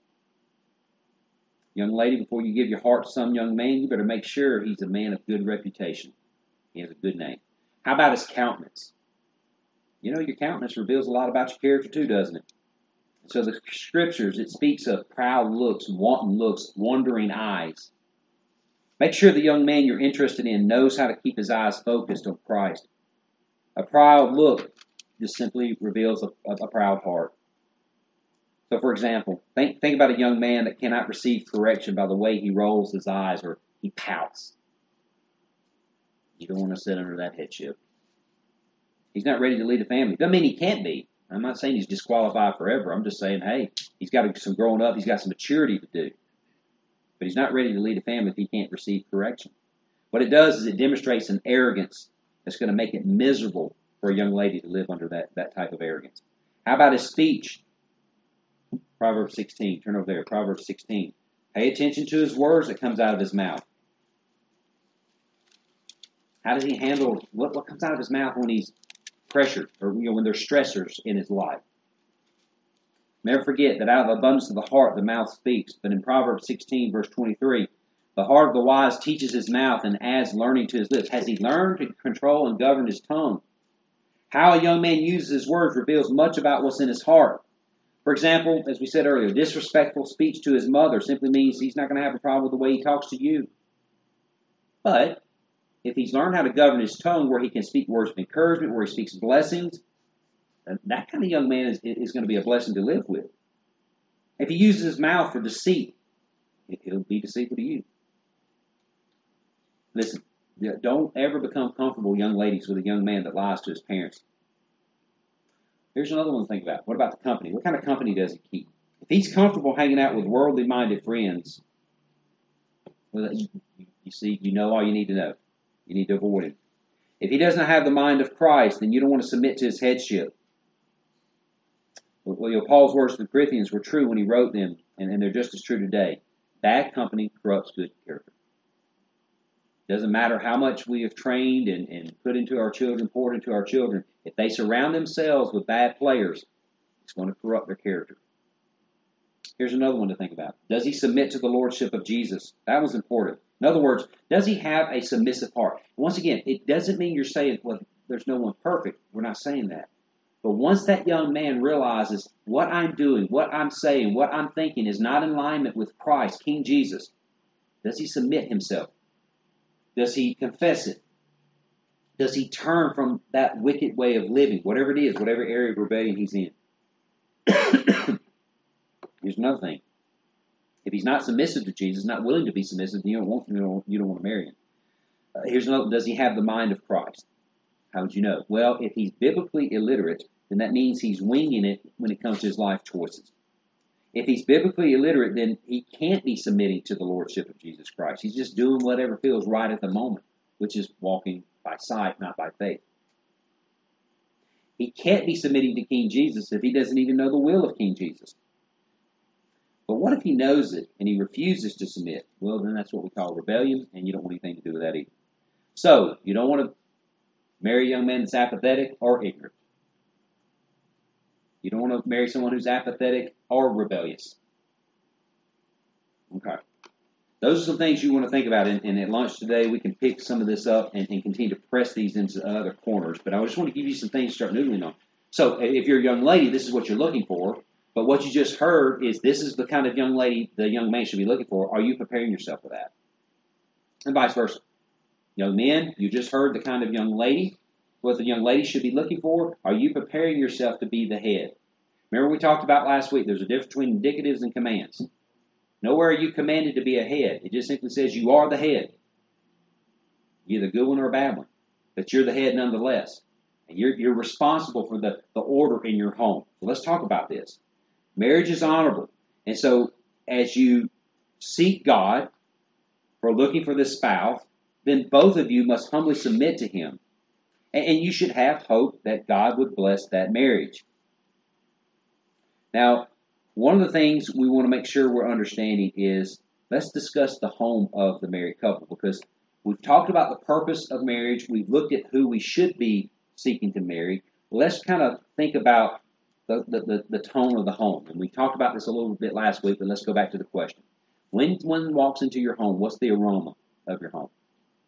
Speaker 1: Young lady, before you give your heart to some young man, you better make sure he's a man of good reputation. He has a good name. How about his countenance? You know, your countenance reveals a lot about your character too, doesn't it? So the scriptures, it speaks of proud looks, wanton looks, wandering eyes. Make sure the young man you're interested in knows how to keep his eyes focused on Christ. A proud look just simply reveals a proud heart. So, for example, think about a young man that cannot receive correction by the way he rolls his eyes or he pouts. You don't want to sit under that headship. He's not ready to lead a family. Doesn't mean he can't be. I'm not saying he's disqualified forever. I'm just saying, hey, he's got some growing up. He's got some maturity to do. But he's not ready to lead a family if he can't receive correction. What it does is it demonstrates an arrogance that's going to make it miserable for a young lady to live under that type of arrogance. How about his speech? Proverbs 16. Turn over there. Proverbs 16. Pay attention to his words that comes out of his mouth. How does he handle what comes out of his mouth when he's pressured or when there's stressors in his life? Never forget that out of the abundance of the heart the mouth speaks. But in Proverbs 16, verse 23, the heart of the wise teaches his mouth and adds learning to his lips. Has he learned to control and govern his tongue? How a young man uses his words reveals much about what's in his heart. For example, as we said earlier, disrespectful speech to his mother simply means he's not going to have a problem with the way he talks to you. But if he's learned how to govern his tongue where he can speak words of encouragement, where he speaks blessings, that kind of young man is going to be a blessing to live with. If he uses his mouth for deceit, he'll be deceitful to you. Listen, don't ever become comfortable, young ladies, with a young man that lies to his parents. Here's another one to think about. What about the company? What kind of company does he keep? If he's comfortable hanging out with worldly-minded friends, well, you see, you know all you need to know. You need to avoid him. If he doesn't have the mind of Christ, then you don't want to submit to his headship. Well, Paul's words to the Corinthians were true when he wrote them, and they're just as true today. Bad company corrupts good character. Doesn't matter how much we have trained and put into our children, poured into our children. If they surround themselves with bad players, it's going to corrupt their character. Here's another one to think about. Does he submit to the lordship of Jesus? That was important. In other words, does he have a submissive heart? Once again, it doesn't mean you're saying, well, there's no one perfect. We're not saying that. But once that young man realizes what I'm doing, what I'm saying, what I'm thinking is not in alignment with Christ, King Jesus, does he submit himself? Does he confess it? Does he turn from that wicked way of living, whatever it is, whatever area of rebellion he's in? Here's another thing. If he's not submissive to Jesus, not willing to be submissive, then you don't want to marry him. Here's another. Does he have the mind of Christ? How would you know? Well, if he's biblically illiterate, then that means he's winging it when it comes to his life choices. If he's biblically illiterate, then he can't be submitting to the lordship of Jesus Christ. He's just doing whatever feels right at the moment, which is walking by sight, not by faith. He can't be submitting to King Jesus if he doesn't even know the will of King Jesus. But what if he knows it and he refuses to submit? Well, then that's what we call rebellion, and you don't want anything to do with that either. So, you don't want to marry a young man that's apathetic or ignorant. You don't want to marry someone who's apathetic or rebellious. Okay. Those are some things you want to think about. And at lunch today, we can pick some of this up and continue to press these into other corners. But I just want to give you some things to start noodling on. So, if you're a young lady, this is what you're looking for. But what you just heard is this is the kind of young lady the young man should be looking for. Are you preparing yourself for that? And vice versa. Young men, you just heard the kind of young lady, what the young lady should be looking for. Are you preparing yourself to be the head? Remember we talked about last week, there's a difference between indicatives and commands. Nowhere are you commanded to be a head. It just simply says you are the head. You're the good one or a bad one. But you're the head nonetheless. And you're responsible for the order in your home. So let's talk about this. Marriage is honorable. And so as you seek God for looking for this spouse, then both of you must humbly submit to him. And you should have hope that God would bless that marriage. Now, one of the things we want to make sure we're understanding is let's discuss the home of the married couple, because we've talked about the purpose of marriage. We've looked at who we should be seeking to marry. Let's kind of think about the tone of the home. And we talked about this a little bit last week, but let's go back to the question. When one walks into your home, what's the aroma of your home?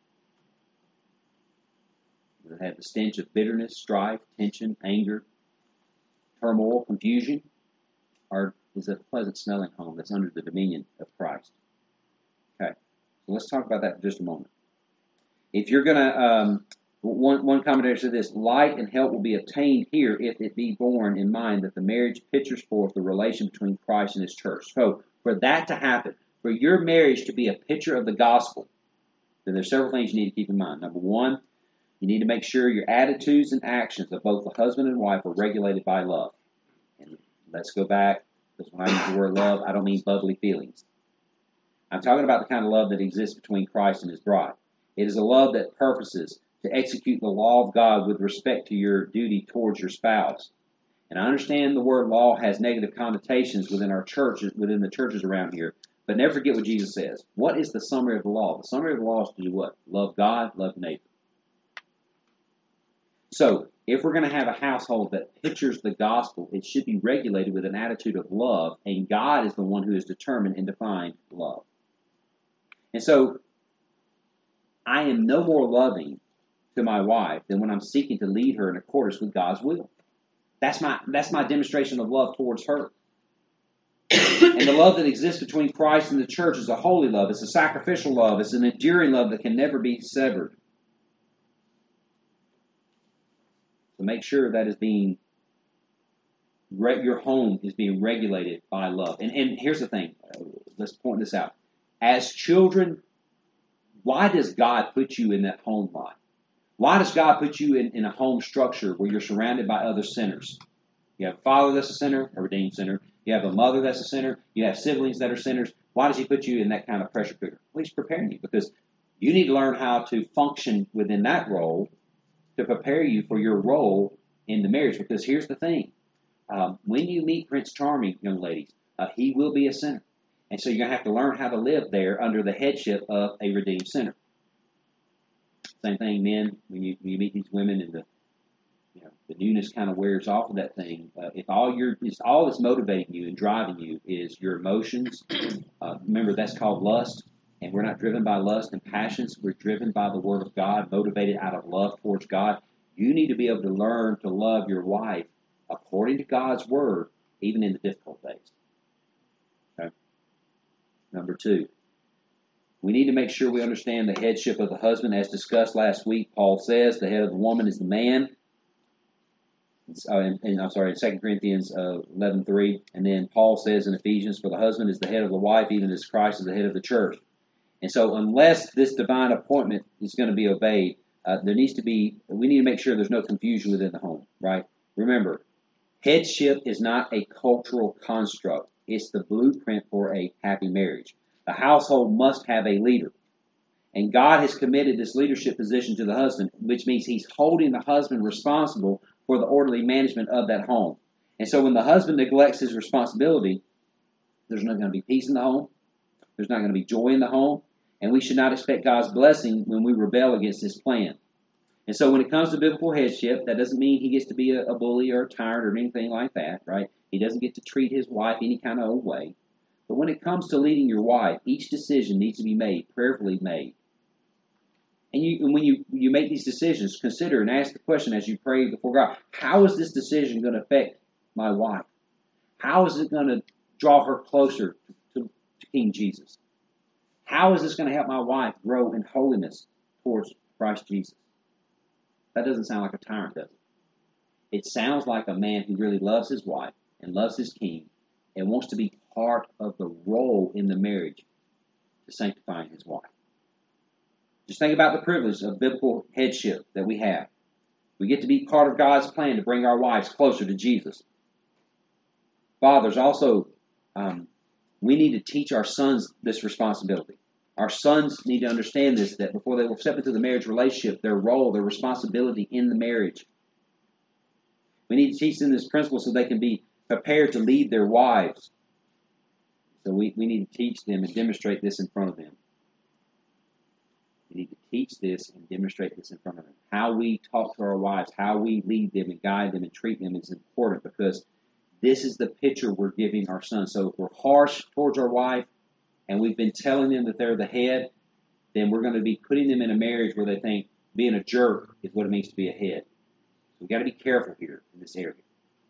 Speaker 1: Does it have the stench of bitterness, strife, tension, anger, turmoil, confusion? Or is it a pleasant smelling home that's under the dominion of Christ? Okay, so let's talk about that in just a moment. If you're going to, one commentator said this, light and help will be obtained here if it be borne in mind that the marriage pictures forth the relation between Christ and his church. So for that to happen, for your marriage to be a picture of the gospel, then there's several things you need to keep in mind. Number one, you need to make sure your attitudes and actions of both the husband and wife are regulated by love. And let's go back, because when I use the word love, I don't mean bubbly feelings. I'm talking about the kind of love that exists between Christ and his bride. It is a love that purposes to execute the law of God with respect to your duty towards your spouse. And I understand the word law has negative connotations within our churches, within the churches around here, but never forget what Jesus says. What is the summary of the law? The summary of the law is to do what? Love God, love neighbor. So, if we're going to have a household that pictures the gospel, it should be regulated with an attitude of love, and God is the one who has determined and defined love. And so, I am no more loving to my wife than when I'm seeking to lead her in accordance with God's will. That's my demonstration of love towards her. And the love that exists between Christ and the church is a holy love. It's a sacrificial love. It's an enduring love that can never be severed. So make sure that is your home is being regulated by love. And here's the thing. Let's point this out. As children, why does God put you in that home life? Why does God put you in a home structure where you're surrounded by other sinners? You have a father that's a sinner, a redeemed sinner. You have a mother that's a sinner. You have siblings that are sinners. Why does he put you in that kind of pressure cooker? Well, he's preparing you because you need to learn how to function within that role to prepare you for your role in the marriage. Because here's the thing. When you meet Prince Charming, young ladies, he will be a sinner. And so you're going to have to learn how to live there under the headship of a redeemed sinner. Same thing, men, when you meet these women and the newness kind of wears off of that thing. If all that's motivating you and driving you is your emotions, remember that's called lust, and we're not driven by lust and passions. We're driven by the Word of God, motivated out of love towards God. You need to be able to learn to love your wife according to God's Word, even in the difficult days. Okay. Number 2. We need to make sure we understand the headship of the husband. As discussed last week, Paul says the head of the woman is the man. In 2 Corinthians 11:3. And then Paul says in Ephesians, for the husband is the head of the wife, even as Christ is the head of the church. And so unless this divine appointment is going to be obeyed, we need to make sure there's no confusion within the home, right? Remember, headship is not a cultural construct. It's the blueprint for a happy marriage. The household must have a leader. And God has committed this leadership position to the husband, which means he's holding the husband responsible for the orderly management of that home. And so when the husband neglects his responsibility, there's not going to be peace in the home. There's not going to be joy in the home. And we should not expect God's blessing when we rebel against his plan. And so when it comes to biblical headship, that doesn't mean he gets to be a bully or a tyrant or anything like that, right? He doesn't get to treat his wife any kind of old way. But when it comes to leading your wife, each decision needs to be made, prayerfully made. And when you make these decisions, consider and ask the question as you pray before God, how is this decision going to affect my wife? How is it going to draw her closer to King Jesus? How is this going to help my wife grow in holiness towards Christ Jesus? That doesn't sound like a tyrant, does it? It sounds like a man who really loves his wife and loves his king and wants to be part of the role in the marriage to sanctifying his wife. Just think about the privilege of biblical headship that we have. We get to be part of God's plan to bring our wives closer to Jesus. Fathers, also, we need to teach our sons this responsibility. Our sons need to understand this, that before they will step into the marriage relationship, their role, their responsibility in the marriage. We need to teach them this principle so they can be prepared to lead their wives. So we need to teach them and demonstrate this in front of them. We need to teach this and demonstrate this in front of them. How we talk to our wives, how we lead them and guide them and treat them is important, because this is the picture we're giving our sons. So if we're harsh towards our wife and we've been telling them that they're the head, then we're going to be putting them in a marriage where they think being a jerk is what it means to be a head. So we've got to be careful here in this area.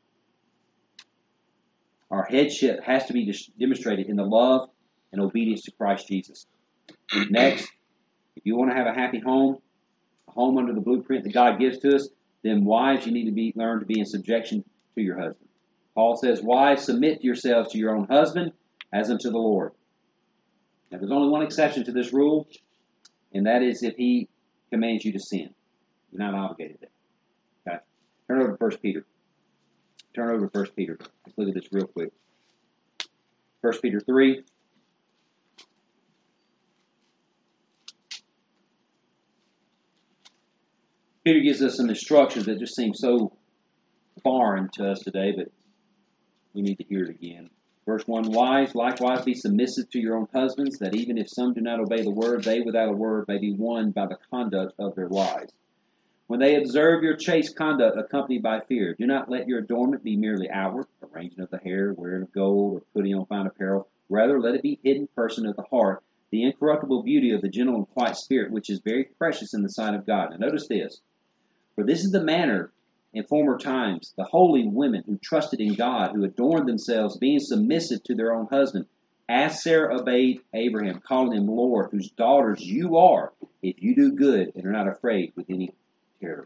Speaker 1: Our headship has to be demonstrated in the love and obedience to Christ Jesus. Next, if you want to have a happy home, a home under the blueprint that God gives to us, then wives, you need to learn to be in subjection to your husband. Paul says, wives, submit yourselves to your own husband as unto the Lord. Now, there's only one exception to this rule, and that is if he commands you to sin. You're not obligated to that. Okay? Turn over to 1 Peter. Turn over to 1 Peter. Let's look at this real quick. 1 Peter 3. Peter gives us some instructions that just seem so foreign to us today, but we need to hear it again. Verse 1, wives, likewise be submissive to your own husbands, that even if some do not obey the word, they without a word may be won by the conduct of their wives. When they observe your chaste conduct accompanied by fear, do not let your adornment be merely outward, arranging of the hair, wearing of gold, or putting on fine apparel. Rather, let it be hidden person of the heart, the incorruptible beauty of the gentle and quiet spirit, which is very precious in the sight of God. Now notice this. For this is the manner in former times, the holy women who trusted in God, who adorned themselves, being submissive to their own husband, as Sarah obeyed Abraham, calling him Lord, whose daughters you are, if you do good and are not afraid with any terror.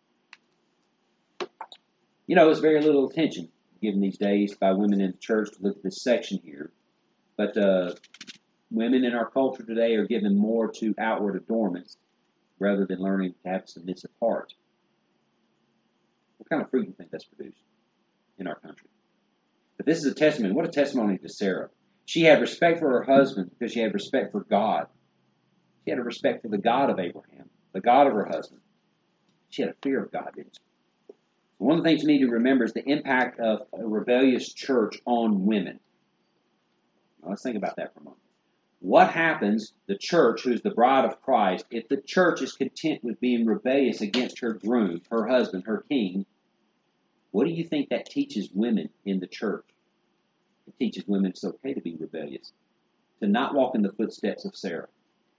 Speaker 1: You know, there's very little attention given these days by women in the church to look at this section here. But women in our culture today are given more to outward adornments rather than learning to have a submissive heart. What kind of fruit do you think that's produced in our country? But this is a testimony. What a testimony to Sarah. She had respect for her husband because she had respect for God. She had a respect for the God of Abraham, the God of her husband. She had a fear of God, didn't she? One of the things you need to remember is the impact of a rebellious church on women. Now, let's think about that for a moment. What happens, the church, who's the bride of Christ, if the church is content with being rebellious against her groom, her husband, her king? What do you think that teaches women in the church? It teaches women it's okay to be rebellious, to not walk in the footsteps of Sarah.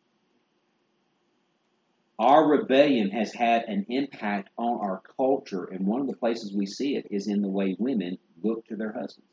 Speaker 1: Our rebellion has had an impact on our culture, and one of the places we see it is in the way women look to their husbands.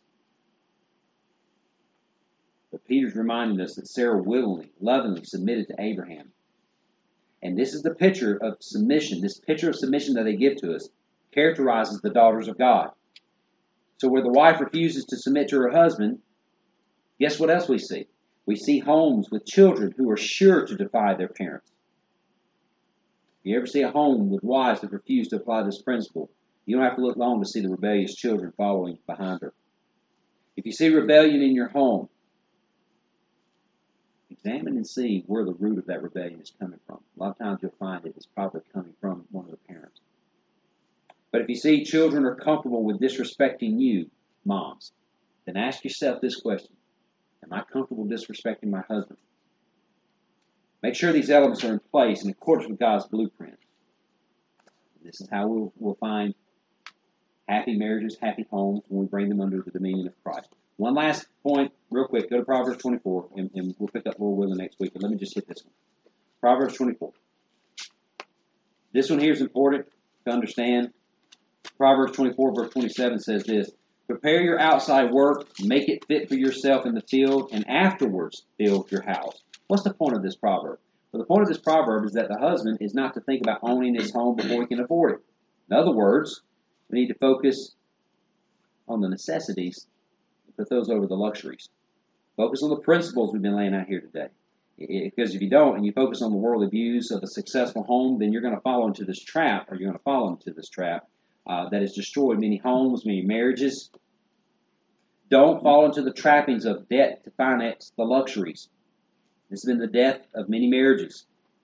Speaker 1: But Peter's reminding us that Sarah willingly, lovingly submitted to Abraham. And this is the picture of submission. This picture of submission that they give to us characterizes the daughters of God. So where the wife refuses to submit to her husband, guess what else we see? We see homes with children who are sure to defy their parents. If you ever see a home with wives that refuse to apply this principle, you don't have to look long to see the rebellious children following behind her. If you see rebellion in your home, examine and see where the root of that rebellion is coming from. A lot of times you'll find it is probably coming from one of the parents. But if you see children are comfortable with disrespecting you, moms, then ask yourself this question: am I comfortable disrespecting my husband? Make sure these elements are in place in accordance with God's blueprint. This is how we'll find happy marriages, happy homes, when we bring them under the dominion of Christ. One last point, real quick. Go to Proverbs 24, and we'll pick up Lord willing next week. But let me just hit this one. Proverbs 24. This one here is important to understand. Proverbs 24, verse 27 says this: prepare your outside work, make it fit for yourself in the field, and afterwards build your house. What's the point of this proverb? Well, the point of this proverb is that the husband is not to think about owning his home before he can afford it. In other words, we need to focus on the necessities and put those over the luxuries. Focus on the principles we've been laying out here today. Because if you don't, and you focus on the worldly views of a successful home, then you're going to fall into this trap, that has destroyed many homes, many marriages. Don't fall into the trappings of debt to finance the luxuries. This has been the death of many marriages.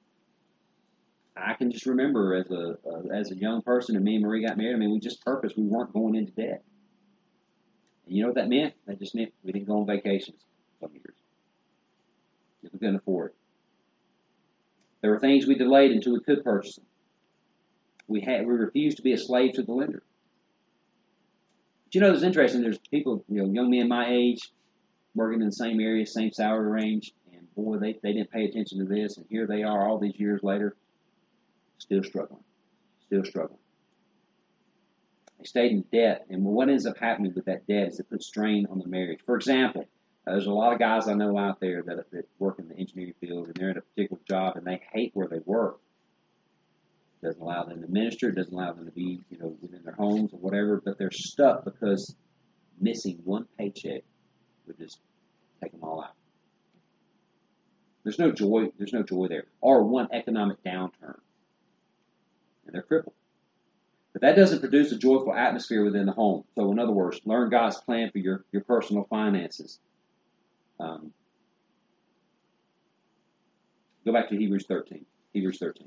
Speaker 1: I can just remember as a young person, and me and Marie got married, we just purposed we weren't going into debt. And you know what that meant? That just meant we didn't go on vacations some years. Because we couldn't afford it. There were things we delayed until we could purchase them. We refused to be a slave to the lender. But you know, it's interesting. There's people, young men my age, working in the same area, same salary range, and boy, they didn't pay attention to this, and here they are all these years later, still struggling. They stayed in debt, and what ends up happening with that debt is it puts strain on the marriage. For example, there's a lot of guys I know out there that work in the engineering field, and they're in a particular job, and they hate where they work. It doesn't allow them to minister. It doesn't allow them to be, within their homes or whatever. But they're stuck because missing one paycheck would just take them all out. There's no joy. There's no joy there. Or one economic downturn, and they're crippled. But that doesn't produce a joyful atmosphere within the home. So, in other words, learn God's plan for your personal finances. Go back to Hebrews 13. Hebrews 13.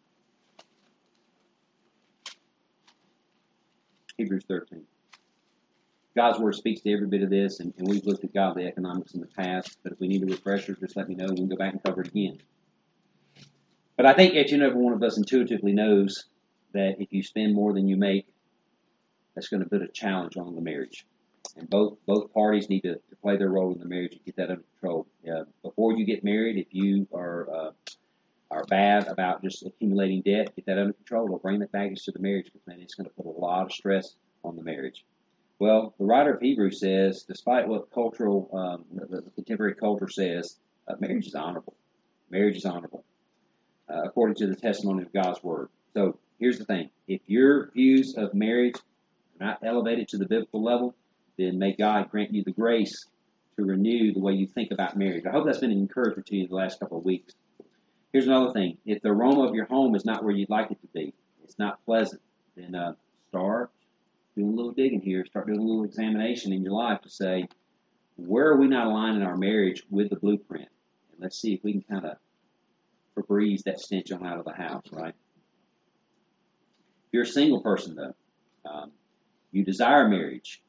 Speaker 1: Hebrews 13. God's Word speaks to every bit of this, and we've looked at godly economics in the past, but if we need a refresher, just let me know. We can go back and cover it again. But I think each and every one of us intuitively knows that if you spend more than you make, that's going to put a challenge on the marriage. And both parties need to play their role in the marriage and get that under control. Before you get married, if you are bad about just accumulating debt, get that under control. Don't bring that baggage to the marriage, because, man, it's going to put a lot of stress on the marriage. Well, the writer of Hebrews says, despite what the contemporary culture says, marriage is honorable. Marriage is honorable, according to the testimony of God's Word. So here's the thing. If your views of marriage are not elevated to the biblical level, then may God grant you the grace to renew the way you think about marriage. I hope that's been an encouragement to you the last couple of weeks. Here's another thing. If the aroma of your home is not where you'd like it to be, it's not pleasant, then start doing a little digging here. Start doing a little examination in your life to say, where are we not aligning our marriage with the blueprint? And let's see if we can kind of Febreze that stench on out of the house, right? If you're a single person, though, you desire marriage,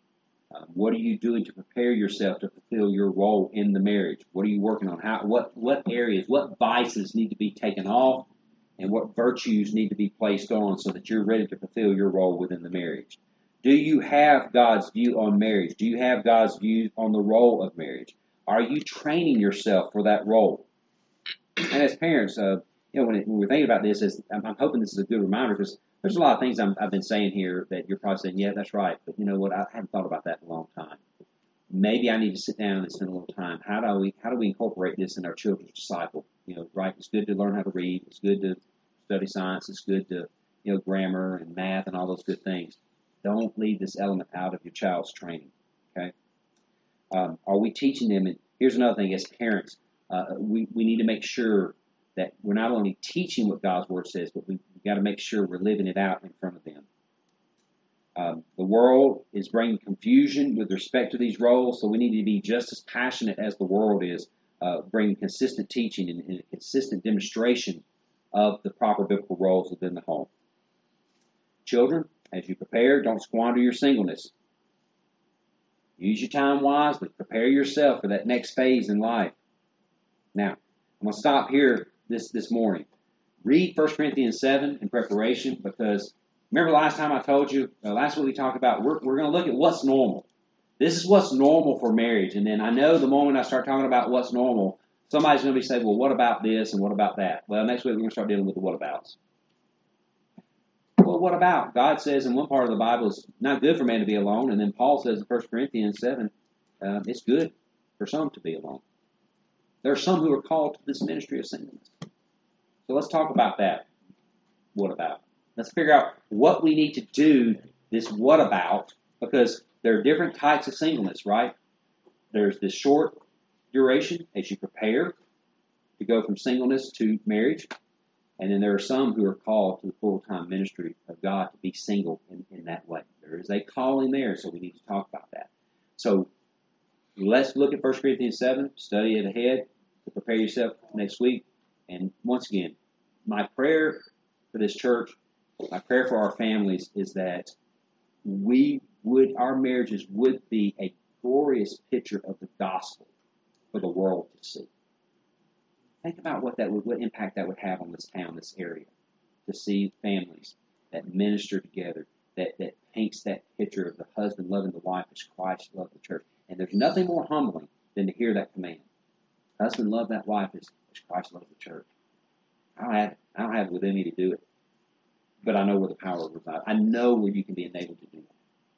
Speaker 1: What are you doing to prepare yourself to fulfill your role in the marriage? What are you working on? What areas, what vices need to be taken off, and what virtues need to be placed on so that you're ready to fulfill your role within the marriage? Do you have God's view on marriage? Do you have God's view on the role of marriage? Are you training yourself for that role? And as parents, when we're thinking about this, I'm hoping this is a good reminder because there's a lot of things I've been saying here that you're probably saying, yeah, that's right. But you know what? I haven't thought about that in a long time. Maybe I need to sit down and spend a little time. How do we incorporate this in our children's disciple? Right? It's good to learn how to read. It's good to study science. It's good to, grammar and math and all those good things. Don't leave this element out of your child's training. Okay? Are we teaching them? And here's another thing: as parents, we need to make sure that we're not only teaching what God's Word says, but we've got to make sure we're living it out in front of them. The world is bringing confusion with respect to these roles, so we need to be just as passionate as the world is, bringing consistent teaching and a consistent demonstration of the proper biblical roles within the home. Children, as you prepare, don't squander your singleness. Use your time wisely. Prepare yourself for that next phase in life. Now, I'm going to stop here this morning. Read 1 Corinthians 7 in preparation because remember last time I told you, last week we talked about we're going to look at what's normal. This is what's normal for marriage. And then I know the moment I start talking about what's normal, somebody's going to be saying, well, what about this and what about that? Well, next week we're going to start dealing with the what abouts. Well, what about? God says in one part of the Bible it's not good for man to be alone. And then Paul says in 1 Corinthians 7, it's good for some to be alone. There are some who are called to this ministry of singleness. So let's talk about that. What about? Let's figure out what we need to do this what about, because there are different types of singleness, right? There's this short duration as you prepare to go from singleness to marriage. And then there are some who are called to the full-time ministry of God to be single in that way. There is a calling there, so we need to talk about that. So let's look at 1 Corinthians 7, study it ahead to prepare yourself next week. And once again, my prayer for this church, my prayer for our families is that our marriages would be a glorious picture of the gospel for the world to see. Think about what impact that would have on this town, this area, to see families that minister together, that paints that picture of the husband loving the wife as Christ loved the church. And there's nothing more humbling than to hear that command. Husband, love that wife as Christ loved the church. I don't have it within me to do it, but I know where the power resides. I know where you can be enabled to do that.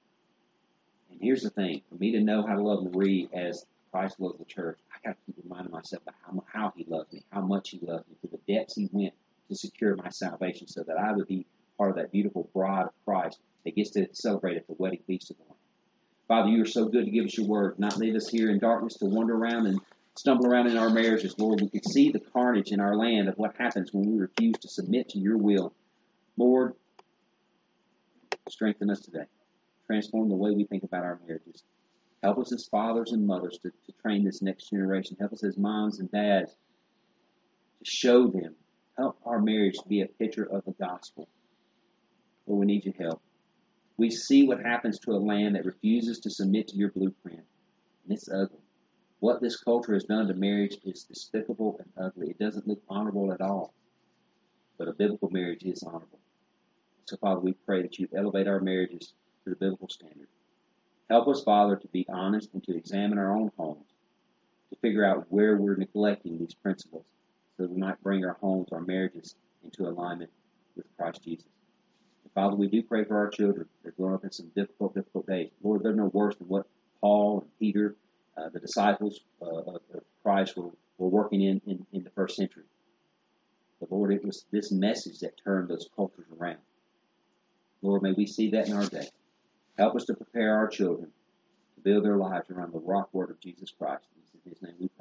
Speaker 1: And here's the thing: for me to know how to love Marie as Christ loves the church, I got to keep reminding myself about how He loves me, how much He loves me, to the depths He went to secure my salvation, so that I would be part of that beautiful bride of Christ that gets to celebrate at the wedding feast of the Lamb. Father, you are so good to give us your word, not leave us here in darkness to wander around and stumble around in our marriages. Lord, we could see the carnage in our land of what happens when we refuse to submit to your will. Lord, strengthen us today. Transform the way we think about our marriages. Help us as fathers and mothers to train this next generation. Help us as moms and dads to show them. Help our marriage to be a picture of the gospel. Lord, we need your help. We see what happens to a land that refuses to submit to your blueprint, and it's ugly. What this culture has done to marriage is despicable and ugly. It doesn't look honorable at all. But a biblical marriage is honorable. So, Father, we pray that you elevate our marriages to the biblical standard. Help us, Father, to be honest and to examine our own homes, to figure out where we're neglecting these principles so that we might bring our homes, our marriages, into alignment with Christ Jesus. And Father, we do pray for our children. They're growing up in some difficult days. Lord, they're no worse than what Paul and Peter, the disciples of Christ, were working in the first century. But Lord, it was this message that turned those cultures around. Lord, may we see that in our day. Help us to prepare our children to build their lives around the rock word of Jesus Christ. In His name we